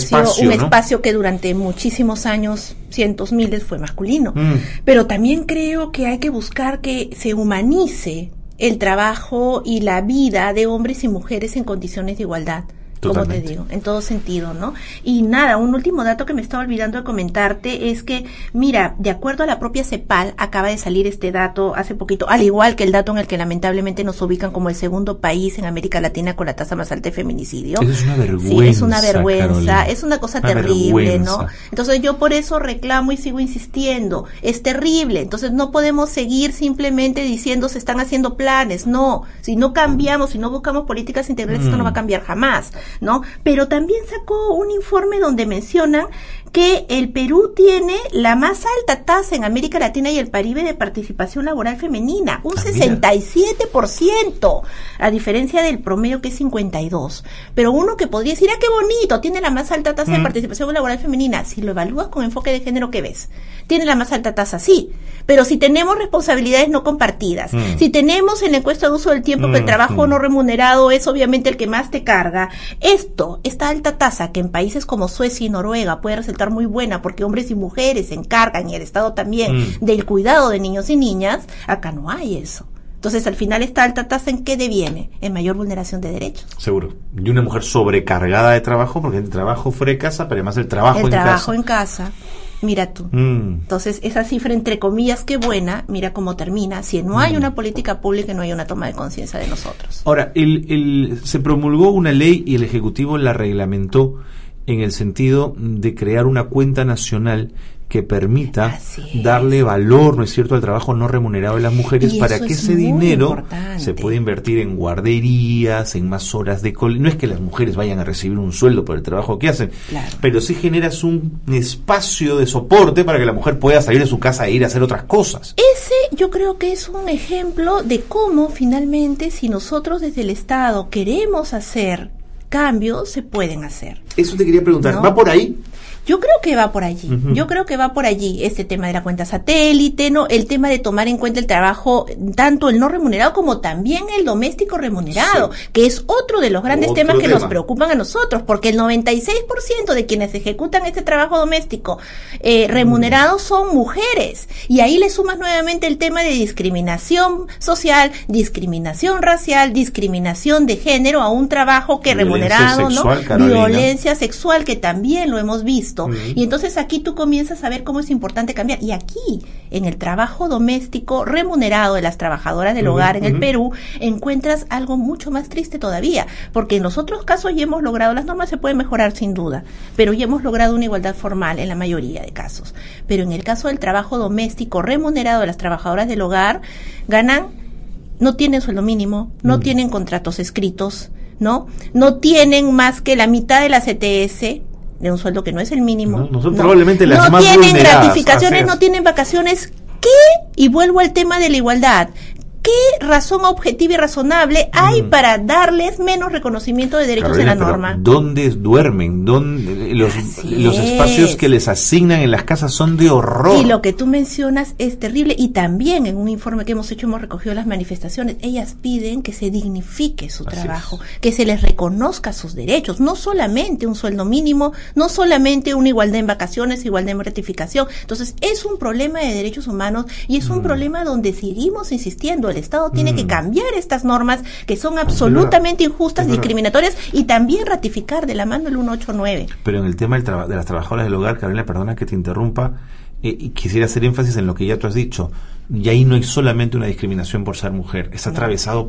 espacio que durante muchísimos años, cientos, miles, fue masculino. Pero también creo que hay que buscar que se humanice el trabajo y la vida de hombres y mujeres en condiciones de igualdad. Totalmente. Como te digo, en todo sentido, ¿no? Y nada, un último dato que me estaba olvidando de comentarte es que, mira, de acuerdo a la propia CEPAL, acaba de salir este dato hace poquito, al igual que el dato en el que lamentablemente nos ubican como el segundo país en América Latina con la tasa más alta de feminicidio. Eso es una vergüenza. Sí, es una vergüenza, Carolina. Es una cosa terrible, vergüenza. ¿no? Entonces yo por eso reclamo y sigo insistiendo, es terrible. Entonces no podemos seguir simplemente diciendo se están haciendo planes, no. Si no cambiamos, si no buscamos políticas integrales, esto no va a cambiar jamás, ¿no? Pero también sacó un informe donde mencionan que el Perú tiene la más alta tasa en América Latina y el Caribe de participación laboral femenina, un 67%, a diferencia del promedio que es 52%. Pero uno que podría decir, qué bonito, tiene la más alta tasa de participación laboral femenina. Si lo evalúas con enfoque de género, ¿qué ves? Tiene la más alta tasa, sí, pero si tenemos responsabilidades no compartidas, si tenemos en la encuesta de uso del tiempo que el trabajo no remunerado es obviamente el que más te carga, esta alta tasa que en países como Suecia y Noruega puede resultar muy buena porque hombres y mujeres se encargan y el Estado también del cuidado de niños y niñas, acá no hay eso. Entonces, al final, esta alta tasa, ¿en qué deviene? En mayor vulneración de derechos. Seguro. Y una mujer sobrecargada de trabajo, porque el trabajo fuera de casa, pero además el trabajo en casa. Mira tú. Entonces, esa cifra, entre comillas, qué buena, mira cómo termina. Si no hay una política pública, no hay una toma de conciencia de nosotros. Ahora, se promulgó una ley y el Ejecutivo la reglamentó en el sentido de crear una cuenta nacional que permita darle valor, ¿no es cierto?, al trabajo no remunerado de las mujeres, para que ese dinero se pueda invertir en guarderías, en más horas de no es que las mujeres vayan a recibir un sueldo por el trabajo que hacen, pero sí generas un espacio de soporte para que la mujer pueda salir de su casa e ir a hacer otras cosas. Ese yo creo que es un ejemplo de cómo finalmente, si nosotros desde el Estado queremos hacer cambios, se pueden hacer. Eso te quería preguntar, ¿no? ¿Va por ahí? Yo creo que va por allí, este tema de la cuenta satélite, ¿no? El tema de tomar en cuenta el trabajo, tanto el no remunerado como también el doméstico remunerado, que es otro de los grandes temas que nos preocupan a nosotros, porque el 96% de quienes ejecutan este trabajo doméstico remunerado son mujeres, y ahí le sumas nuevamente el tema de discriminación social, discriminación racial, discriminación de género a un trabajo que remunerado, sexual, ¿no? Violencia sexual, que también lo hemos visto. Y entonces aquí tú comienzas a ver cómo es importante cambiar. Y aquí, en el trabajo doméstico remunerado de las trabajadoras del hogar en el Perú, encuentras algo mucho más triste todavía, porque en los otros casos ya hemos logrado, las normas se pueden mejorar sin duda, pero ya hemos logrado una igualdad formal en la mayoría de casos. Pero en el caso del trabajo doméstico remunerado de las trabajadoras del hogar, no tienen sueldo mínimo, no tienen contratos escritos, no tienen más que la mitad de la CTS, de un sueldo que no es el mínimo. Probablemente las más tienen gratificaciones, no tienen vacaciones. ¿Qué? Y vuelvo al tema de la igualdad. ¿Qué razón objetiva y razonable hay para darles menos reconocimiento de derechos en la norma? ¿Dónde duermen? Los espacios que les asignan en las casas son de horror. Y lo que tú mencionas es terrible. Y también en un informe que hemos hecho, hemos recogido las manifestaciones. Ellas piden que se dignifique su trabajo, que se les reconozca sus derechos. No solamente un sueldo mínimo, no solamente una igualdad en vacaciones, igualdad en gratificación. Entonces, es un problema de derechos humanos y es un problema donde seguimos insistiendo. El Estado tiene que cambiar estas normas que son absolutamente injustas, discriminatorias, y también ratificar de la mano el 189. Pero en el tema de las trabajadoras del hogar, Carolina, perdona que te interrumpa, y quisiera hacer énfasis en lo que ya tú has dicho. Y ahí no hay solamente una discriminación por ser mujer, está atravesado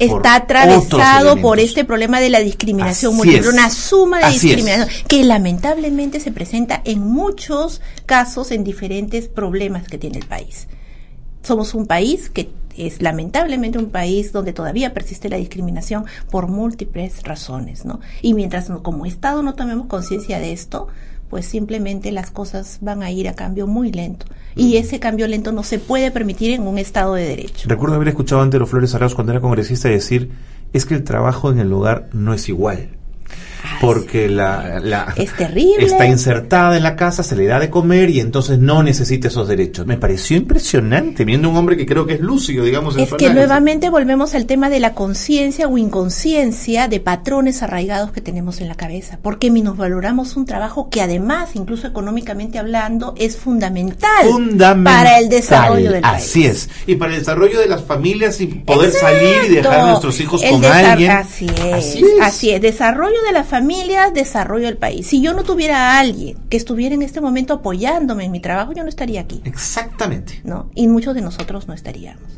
por este problema de la discriminación múltiple, una suma de discriminación que lamentablemente se presenta en muchos casos en diferentes problemas que tiene el país. Somos un país que es lamentablemente un país donde todavía persiste la discriminación por múltiples razones, ¿no? Y mientras como Estado no tomemos conciencia de esto, pues simplemente las cosas van a ir a cambio muy lento. Y ese cambio lento no se puede permitir en un Estado de derecho. Recuerdo haber escuchado a Antero Flores Arauz cuando era congresista decir, es que el trabajo en el hogar no es igual. Porque es terrible. Está insertada en la casa, se le da de comer y entonces no necesita esos derechos. Me pareció impresionante, viendo un hombre que creo que es lúcido, digamos. Es que nuevamente volvemos al tema de la conciencia o inconsciencia de patrones arraigados que tenemos en la cabeza, porque minusvaloramos un trabajo que además, incluso económicamente hablando, es fundamental para el desarrollo del país. Así es, y para el desarrollo de las familias y poder salir y dejar a nuestros hijos con alguien. Así es, desarrollo de la familia, desarrollo del país. Si yo no tuviera a alguien que estuviera en este momento apoyándome en mi trabajo, yo no estaría aquí. Exactamente. ¿No? Y muchos de nosotros no estaríamos.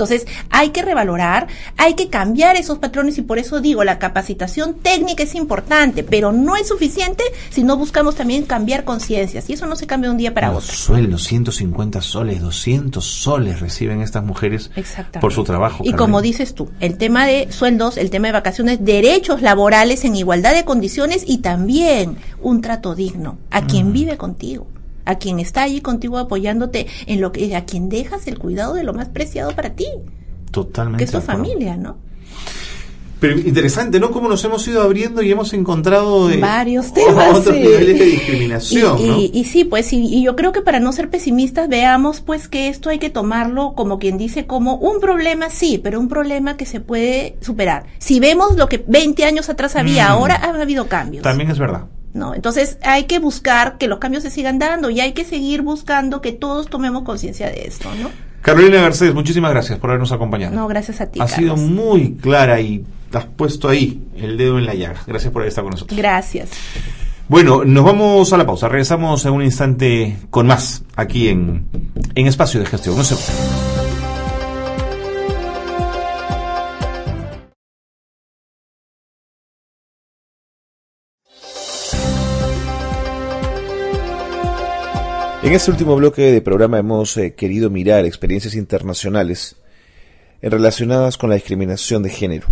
Entonces, hay que revalorar, hay que cambiar esos patrones y por eso digo, la capacitación técnica es importante, pero no es suficiente si no buscamos también cambiar conciencias y eso no se cambia de un día para otro. Los sueldos, 150 soles, 200 soles reciben estas mujeres por su trabajo. Y Carolina, como dices tú, el tema de sueldos, el tema de vacaciones, derechos laborales en igualdad de condiciones y también un trato digno a quien vive contigo, a quien está allí contigo apoyándote en lo que, a quien dejas el cuidado de lo más preciado para ti. Totalmente. Que es tu familia, ¿no? Pero interesante, ¿no? Cómo nos hemos ido abriendo y hemos encontrado varios temas, otros niveles de discriminación, ¿no? Y sí, pues, y yo creo que para no ser pesimistas, veamos, pues, que esto hay que tomarlo como quien dice, como un problema, sí, pero un problema que se puede superar. Si vemos lo que 20 años atrás había, ahora ha habido cambios. También es verdad. No, entonces hay que buscar que los cambios se sigan dando y hay que seguir buscando que todos tomemos conciencia de esto, ¿no? Carolina Garcés, muchísimas gracias por habernos acompañado. No, gracias a ti, Carlos. Sido muy clara y has puesto ahí el dedo en la llaga. Gracias por haber estado con nosotros. Gracias. Bueno, nos vamos a la pausa. Regresamos en un instante con más aquí en Espacio de Gestión. No se vayan. En este último bloque de programa hemos querido mirar experiencias internacionales relacionadas con la discriminación de género.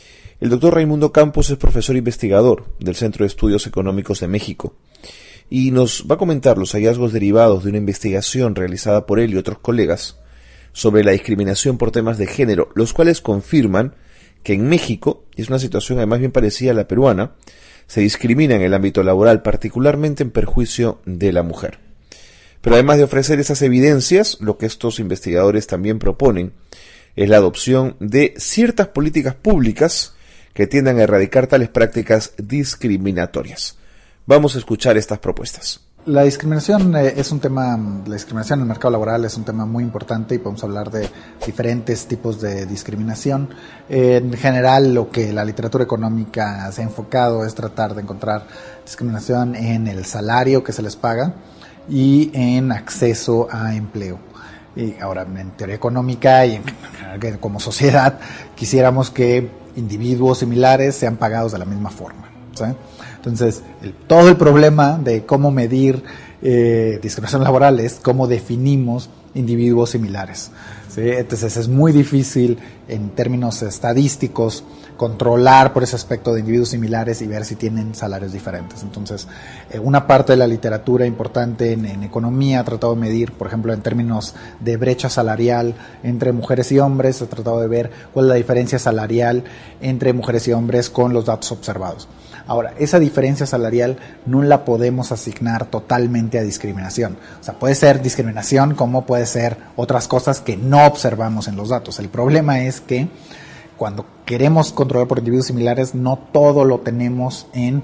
El doctor Raimundo Campos es profesor investigador del Centro de Estudios Económicos de México y nos va a comentar los hallazgos derivados de una investigación realizada por él y otros colegas sobre la discriminación por temas de género, los cuales confirman que en México, y es una situación además bien parecida a la peruana, se discrimina en el ámbito laboral, particularmente en perjuicio de la mujer. Pero además de ofrecer esas evidencias, lo que estos investigadores también proponen es la adopción de ciertas políticas públicas que tiendan a erradicar tales prácticas discriminatorias. Vamos a escuchar estas propuestas. La discriminación es un tema, la discriminación en el mercado laboral es un tema muy importante y podemos hablar de diferentes tipos de discriminación. En general, lo que la literatura económica se ha enfocado es tratar de encontrar discriminación en el salario que se les paga y en acceso a empleo. Y ahora, en teoría económica y como sociedad, quisiéramos que individuos similares sean pagados de la misma forma, ¿sí? Entonces, todo el problema de cómo medir discriminación laboral es cómo definimos individuos similares, ¿sí? Entonces, es muy difícil en términos estadísticos controlar por ese aspecto de individuos similares y ver si tienen salarios diferentes. Entonces, una parte de la literatura importante en economía ha tratado de medir, por ejemplo, en términos de brecha salarial entre mujeres y hombres, ha tratado de ver cuál es la diferencia salarial entre mujeres y hombres con los datos observados. Ahora, esa diferencia salarial no la podemos asignar totalmente a discriminación. O sea, puede ser discriminación como puede ser otras cosas que no observamos en los datos. El problema es que cuando queremos controlar por individuos similares, no todo lo tenemos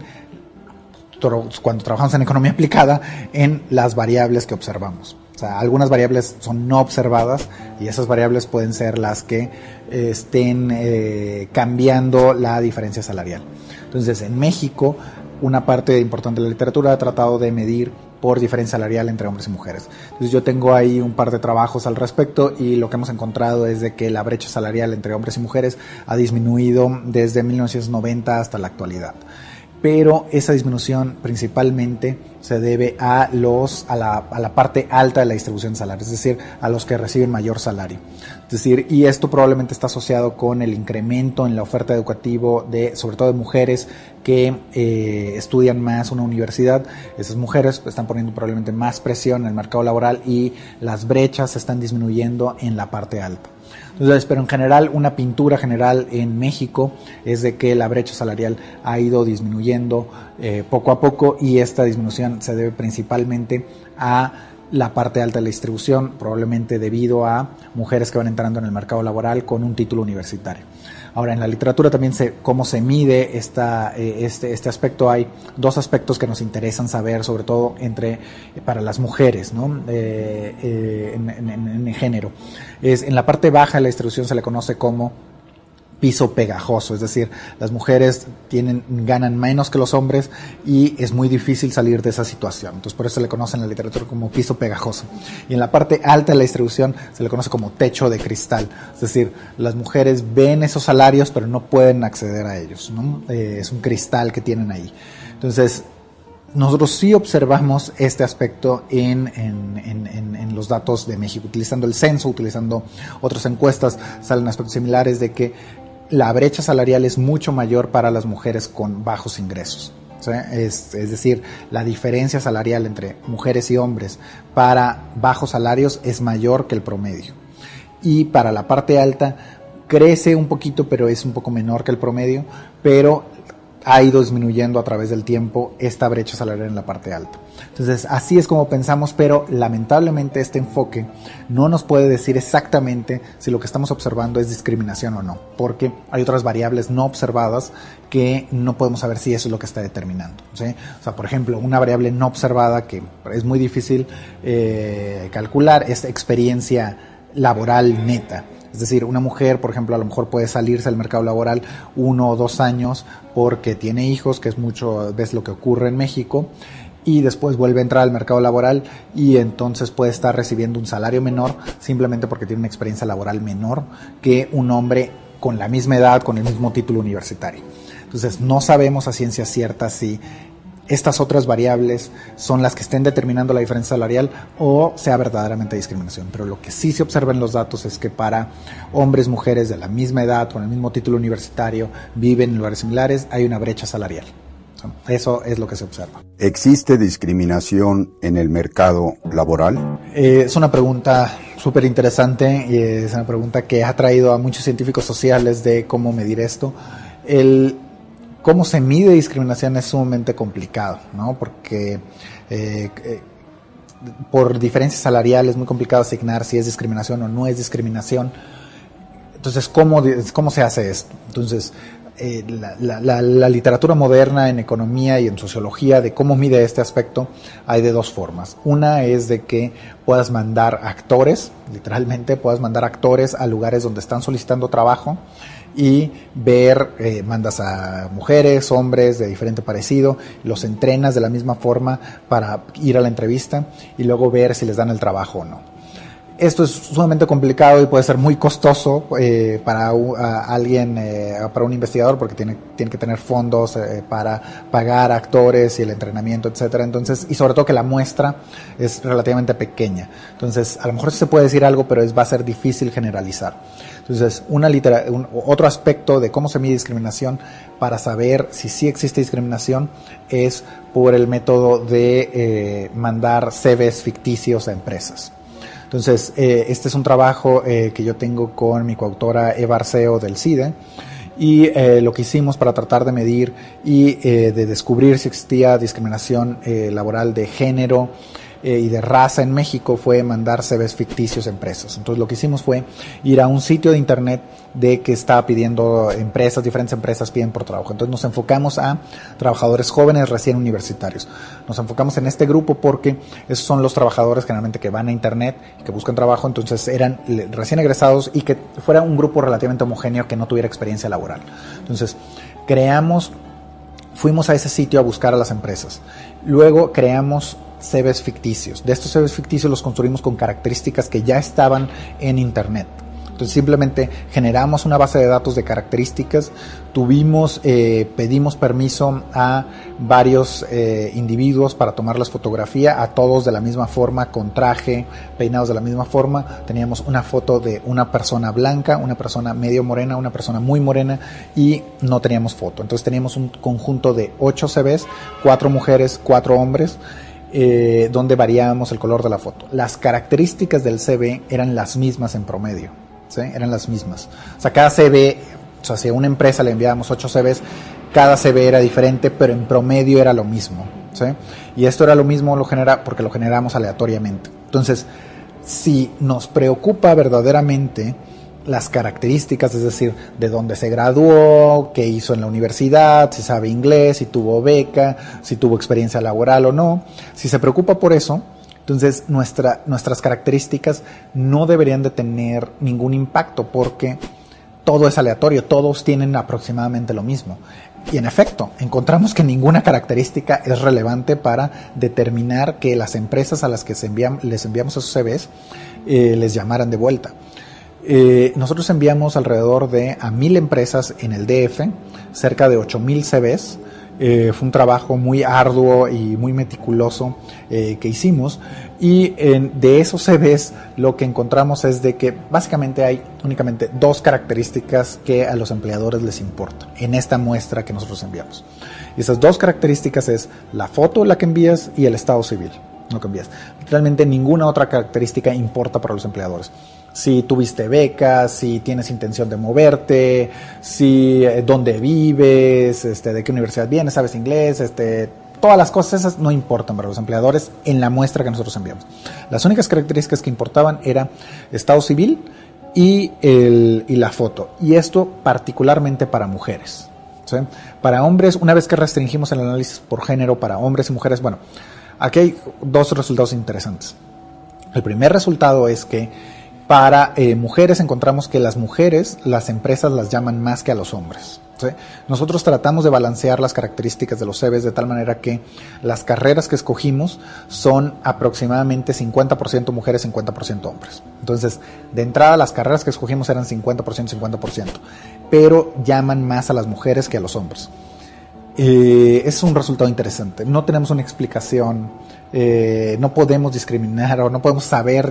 cuando trabajamos en economía aplicada, en las variables que observamos. O sea, algunas variables son no observadas y esas variables pueden ser las que estén cambiando la diferencia salarial. Entonces, en México, una parte importante de la literatura ha tratado de medir por diferencia salarial entre hombres y mujeres. Entonces, yo tengo ahí un par de trabajos al respecto y lo que hemos encontrado es de que la brecha salarial entre hombres y mujeres ha disminuido desde 1990 hasta la actualidad. Pero esa disminución principalmente se debe a la parte alta de la distribución de salarios, es decir, a los que reciben mayor salario. Es decir, y esto probablemente está asociado con el incremento en la oferta educativa sobre todo de mujeres que estudian más una universidad. Esas mujeres están poniendo probablemente más presión en el mercado laboral y las brechas se están disminuyendo en la parte alta. Entonces, pero en general, una pintura general en México es de que la brecha salarial ha ido disminuyendo poco a poco y esta disminución se debe principalmente a la parte alta de la distribución, probablemente debido a mujeres que van entrando en el mercado laboral con un título universitario. Ahora, en la literatura también cómo se mide este aspecto. Hay dos aspectos que nos interesan saber, sobre todo para las mujeres, ¿no? En género. En la parte baja de la distribución se le conoce como piso pegajoso, es decir, las mujeres ganan menos que los hombres y es muy difícil salir de esa situación. Entonces por eso se le conoce en la literatura como piso pegajoso. Y en la parte alta de la distribución se le conoce como techo de cristal, es decir, las mujeres ven esos salarios pero no pueden acceder a ellos, ¿no? Es un cristal que tienen ahí. Entonces nosotros sí observamos este aspecto en los datos de México. Utilizando el censo, utilizando otras encuestas, salen aspectos similares de que la brecha salarial es mucho mayor para las mujeres con bajos ingresos. ¿Sí? Es decir, la diferencia salarial entre mujeres y hombres para bajos salarios es mayor que el promedio. Y para la parte alta crece un poquito, pero es un poco menor que el promedio, pero ha ido disminuyendo a través del tiempo esta brecha salarial en la parte alta. Entonces, así es como pensamos, pero lamentablemente este enfoque no nos puede decir exactamente si lo que estamos observando es discriminación o no, porque hay otras variables no observadas que no podemos saber si eso es lo que está determinando, ¿sí? O sea, por ejemplo, una variable no observada que es muy difícil calcular es experiencia laboral neta. Es decir, una mujer, por ejemplo, a lo mejor puede salirse del mercado laboral 1 o 2 años porque tiene hijos, que es mucho veces lo que ocurre en México, y después vuelve a entrar al mercado laboral y entonces puede estar recibiendo un salario menor simplemente porque tiene una experiencia laboral menor que un hombre con la misma edad, con el mismo título universitario. Entonces, no sabemos a ciencia cierta si estas otras variables son las que estén determinando la diferencia salarial o sea verdaderamente discriminación. Pero lo que sí se observa en los datos es que para hombres, mujeres de la misma edad, con el mismo título universitario, viven en lugares similares, hay una brecha salarial. Eso es lo que se observa. ¿Existe discriminación en el mercado laboral? Es una pregunta súper interesante y es una pregunta que ha traído a muchos científicos sociales de cómo medir esto. Cómo se mide discriminación es sumamente complicado, ¿no? Porque por diferencias salariales es muy complicado asignar si es discriminación o no es discriminación. Entonces, ¿cómo se hace esto? Entonces, la literatura moderna en economía y en sociología de cómo mide este aspecto hay de dos formas. Una es de que puedas mandar actores, literalmente puedas mandar actores a lugares donde están solicitando trabajo y ver, mandas a mujeres, hombres de diferente parecido, los entrenas de la misma forma para ir a la entrevista y luego ver si les dan el trabajo o no. Esto es sumamente complicado y puede ser muy costoso para alguien, para un investigador, porque tiene que tener fondos para pagar actores y el entrenamiento, etcétera. Entonces, y sobre todo que la muestra es relativamente pequeña. Entonces, a lo mejor sí se puede decir algo, pero va a ser difícil generalizar. Entonces, otro aspecto de cómo se mide discriminación para saber si sí existe discriminación es por el método de mandar CVs ficticios a empresas. Entonces, este es un trabajo que yo tengo con mi coautora Eva Arceo del CIDE y lo que hicimos para tratar de medir y de descubrir si existía discriminación laboral de género y de raza en México fue mandar CVs ficticios a empresas. Entonces lo que hicimos fue ir a un sitio de internet de que estaba pidiendo diferentes empresas piden por trabajo. Entonces nos enfocamos a trabajadores jóvenes recién universitarios. Nos enfocamos en este grupo porque esos son los trabajadores generalmente que van a internet y que buscan trabajo, entonces eran recién egresados y que fuera un grupo relativamente homogéneo que no tuviera experiencia laboral. Entonces fuimos a ese sitio a buscar a las empresas. Luego creamos CVs ficticios. De estos CVs ficticios los construimos con características que ya estaban en internet. Entonces simplemente generamos una base de datos de características, pedimos permiso a varios individuos para tomarles fotografía, a todos de la misma forma, con traje, peinados de la misma forma. Teníamos una foto de una persona blanca, una persona medio morena, una persona muy morena y no teníamos foto. Entonces teníamos un conjunto de 8 CVs, 4 mujeres, 4 hombres, donde variábamos el color de la foto. Las características del CV eran las mismas en promedio. ¿Sí? Eran las mismas. O sea, cada CV, o sea, si a una empresa le enviábamos 8 CVs, cada CV era diferente, pero en promedio era lo mismo. ¿Sí? Y esto era lo mismo porque lo generamos aleatoriamente. Entonces, si nos preocupa verdaderamente las características, es decir, de dónde se graduó, qué hizo en la universidad, si sabe inglés, si tuvo beca, si tuvo experiencia laboral o no, si se preocupa por eso, entonces nuestras características no deberían de tener ningún impacto porque todo es aleatorio, todos tienen aproximadamente lo mismo. Y en efecto, encontramos que ninguna característica es relevante para determinar que las empresas a las que les enviamos esos CVs les llamaran de vuelta. Nosotros enviamos alrededor de a 1,000 empresas en el DF, cerca de 8,000 CVs. Fue un trabajo muy arduo y muy meticuloso que hicimos, y de esos CVs lo que encontramos es de que básicamente hay únicamente 2 características que a los empleadores les importan en esta muestra que nosotros enviamos. Y esas 2 características es la foto, la que envías, y el estado civil, lo que envías. Realmente ninguna otra característica importa para los empleadores. Si tuviste becas, si tienes intención de moverte, si dónde vives, de qué universidad vienes, sabes inglés, todas las cosas esas no importan para los empleadores en la muestra que nosotros enviamos. Las únicas características que importaban era estado civil y la foto. Y esto particularmente para mujeres, ¿sí? Para hombres, una vez que restringimos el análisis por género para hombres y mujeres, bueno, aquí hay 2 resultados interesantes. El primer resultado es que para mujeres encontramos que las mujeres, las empresas las llaman más que a los hombres, ¿sí? Nosotros tratamos de balancear las características de los CVs de tal manera que las carreras que escogimos son aproximadamente 50% mujeres, 50% hombres. Entonces, de entrada las carreras que escogimos eran 50%, 50%, pero llaman más a las mujeres que a los hombres. Es un resultado interesante. No tenemos una explicación, no podemos discriminar o no podemos saber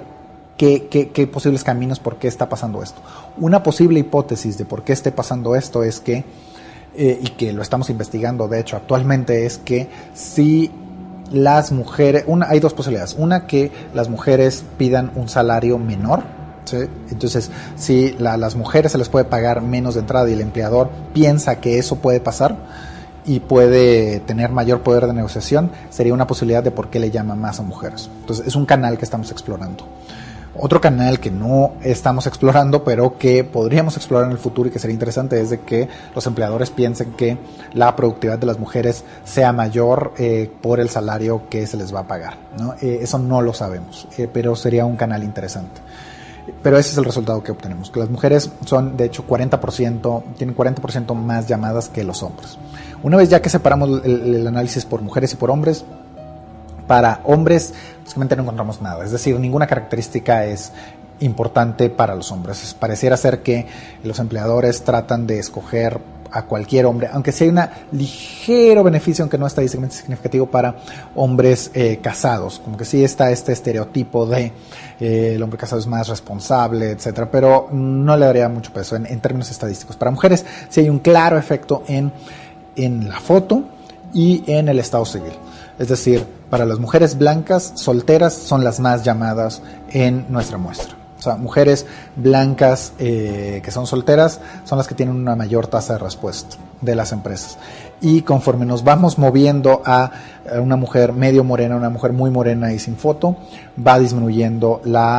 qué posibles caminos por qué está pasando esto. Una posible hipótesis de por qué esté pasando esto es que, y que lo estamos investigando de hecho actualmente, es que si las mujeres, hay 2 posibilidades. Una, que las mujeres pidan un salario menor, ¿sí? Entonces, si las mujeres se les puede pagar menos de entrada y el empleador piensa que eso puede pasar y puede tener mayor poder de negociación, sería una posibilidad de por qué le llama más a mujeres. Entonces, es un canal que estamos explorando. Otro canal que no estamos explorando, pero que podríamos explorar en el futuro y que sería interesante, es de que los empleadores piensen que la productividad de las mujeres sea mayor por el salario que se les va a pagar, ¿no? Eso no lo sabemos, pero sería un canal interesante. Pero ese es el resultado que obtenemos, que las mujeres son de hecho 40%, tienen 40% más llamadas que los hombres. Una vez ya que separamos el análisis por mujeres y por hombres, para hombres básicamente no encontramos nada, es decir, ninguna característica es importante para los hombres. Pareciera ser que los empleadores tratan de escoger a cualquier hombre, aunque sí hay un ligero beneficio, aunque no estadísticamente significativo, para hombres casados, como que sí está este estereotipo de el hombre casado es más responsable, etcétera, pero no le daría mucho peso en términos estadísticos. Para mujeres sí hay un claro efecto en la foto y en el estado civil. Es decir, para las mujeres blancas solteras son las más llamadas en nuestra muestra. O sea, mujeres blancas que son solteras son las que tienen una mayor tasa de respuesta de las empresas. Y conforme nos vamos moviendo a una mujer medio morena, una mujer muy morena y sin foto, va disminuyendo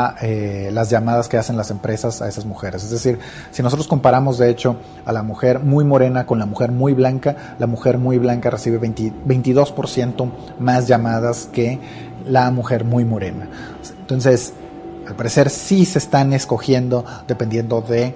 las llamadas que hacen las empresas a esas mujeres. Es decir, si nosotros comparamos de hecho a la mujer muy morena con la mujer muy blanca, la mujer muy blanca recibe 22% más llamadas que la mujer muy morena. Entonces, al parecer sí se están escogiendo dependiendo de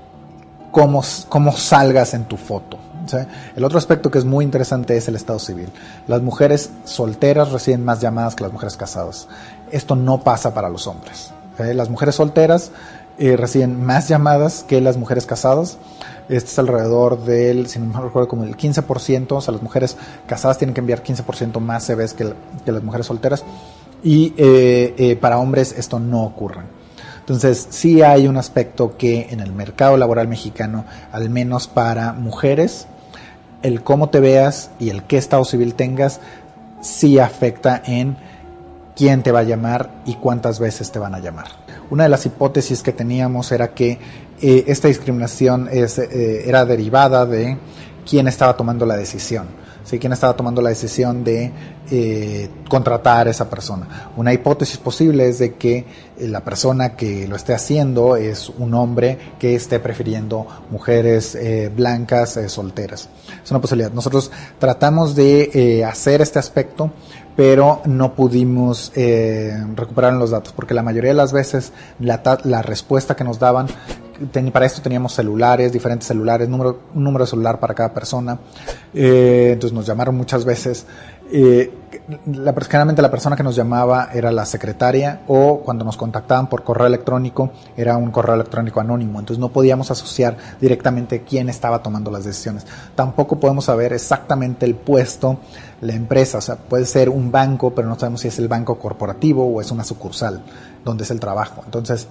cómo salgas en tu foto. ¿Sí? El otro aspecto que es muy interesante es el estado civil. Las mujeres solteras reciben más llamadas que las mujeres casadas. Esto no pasa para los hombres. ¿Sí? Las mujeres solteras reciben más llamadas que las mujeres casadas. Este es alrededor del, si no me recuerdo, como el 15%. O sea, las mujeres casadas tienen que enviar 15% más CVs que las mujeres solteras. Y para hombres esto no ocurre. Entonces, sí hay un aspecto que en el mercado laboral mexicano, al menos para mujeres, el cómo te veas y el qué estado civil tengas, sí afecta en quién te va a llamar y cuántas veces te van a llamar. Una de las hipótesis que teníamos era que esta discriminación era derivada de quién estaba tomando la decisión. ¿Sí? ¿Quién estaba tomando la decisión de contratar a esa persona? Una hipótesis posible es de que la persona que lo esté haciendo es un hombre que esté prefiriendo mujeres blancas, solteras. Es una posibilidad. Nosotros tratamos de hacer este aspecto, pero no pudimos recuperar los datos, porque la mayoría de las veces la respuesta que nos daban para esto teníamos celulares, diferentes celulares, un número de celular para cada persona. Entonces nos llamaron muchas veces. Generalmente la persona que nos llamaba era la secretaria, o cuando nos contactaban por correo electrónico era un correo electrónico anónimo, entonces no podíamos asociar directamente quién estaba tomando las decisiones. Tampoco podemos saber exactamente el puesto, la empresa, o sea, puede ser un banco, pero no sabemos si es el banco corporativo o es una sucursal donde es el trabajo. Entonces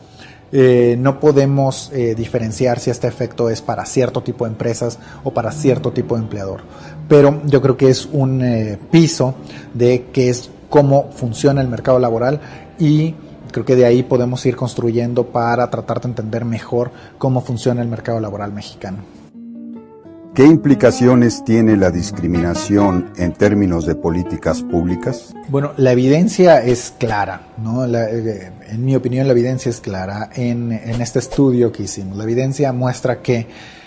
no podemos diferenciar si este efecto es para cierto tipo de empresas o para cierto tipo de empleador. Pero yo creo que es un piso de qué es cómo funciona el mercado laboral, y creo que de ahí podemos ir construyendo para tratar de entender mejor cómo funciona el mercado laboral mexicano. ¿Qué implicaciones tiene la discriminación en términos de políticas públicas? Bueno, la evidencia es clara, ¿no? En mi opinión, la evidencia es clara. En este estudio que hicimos, la evidencia muestra que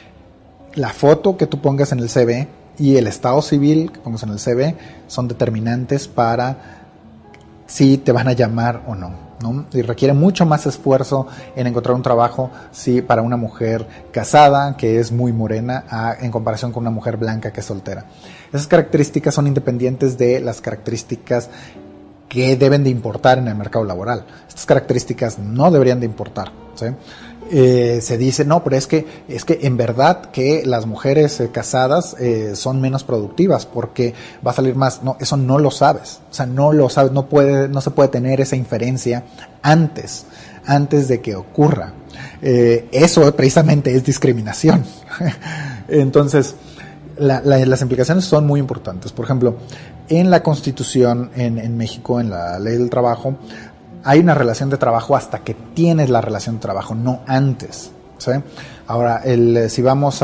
la foto que tú pongas en el CV y el estado civil que pongas en el CV son determinantes para si te van a llamar o no. ¿No? Y requiere mucho más esfuerzo en encontrar un trabajo para una mujer casada que es muy morena en comparación con una mujer blanca que es soltera. Esas características son independientes de las características que deben de importar en el mercado laboral. Estas características no deberían de importar, ¿sí? Se dice, no, pero es que en verdad que las mujeres casadas son menos productivas porque va a salir más. No, eso no lo sabes. O sea, no lo sabes, no se puede tener esa inferencia antes de que ocurra. Eso precisamente es discriminación. Entonces, las implicaciones son muy importantes. Por ejemplo, en la Constitución en México, en la Ley del Trabajo, hay una relación de trabajo hasta que tienes la relación de trabajo, no antes, ¿sí? Ahora, si vamos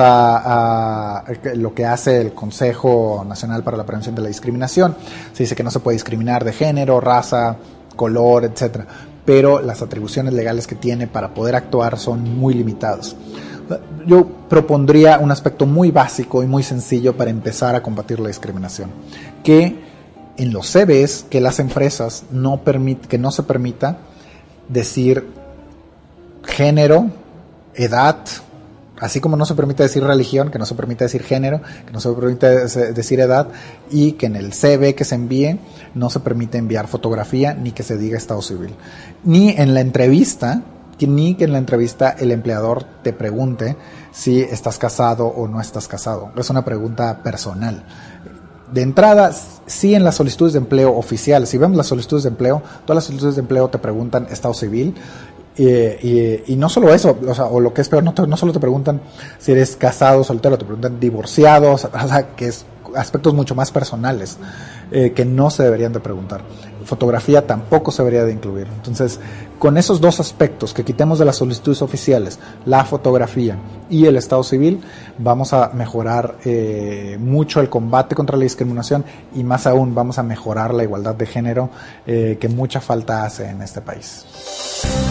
a lo que hace el Consejo Nacional para la Prevención de la Discriminación, se dice que no se puede discriminar de género, raza, color, etcétera, pero las atribuciones legales que tiene para poder actuar son muy limitadas. Yo propondría un aspecto muy básico y muy sencillo para empezar a combatir la discriminación, que en los CVs, que las empresas que no se permita decir género, edad, así como no se permite decir religión, que no se permite decir género, que no se permite decir edad, y que en el CV que se envíe no se permite enviar fotografía ni que se diga estado civil. Ni que en la entrevista el empleador te pregunte si estás casado o no estás casado. Es una pregunta personal. De entrada, sí, en las solicitudes de empleo oficiales, si vemos las solicitudes de empleo, todas las solicitudes de empleo te preguntan estado civil, y no solo eso, o lo que es peor, no solo te preguntan si eres casado o soltero, te preguntan divorciado, o sea, que es aspectos mucho más personales que no se deberían de preguntar. Fotografía tampoco se debería de incluir. Entonces, con esos dos aspectos que quitemos de las solicitudes oficiales, la fotografía y el estado civil, vamos a mejorar mucho el combate contra la discriminación, y más aún vamos a mejorar la igualdad de género que mucha falta hace en este país.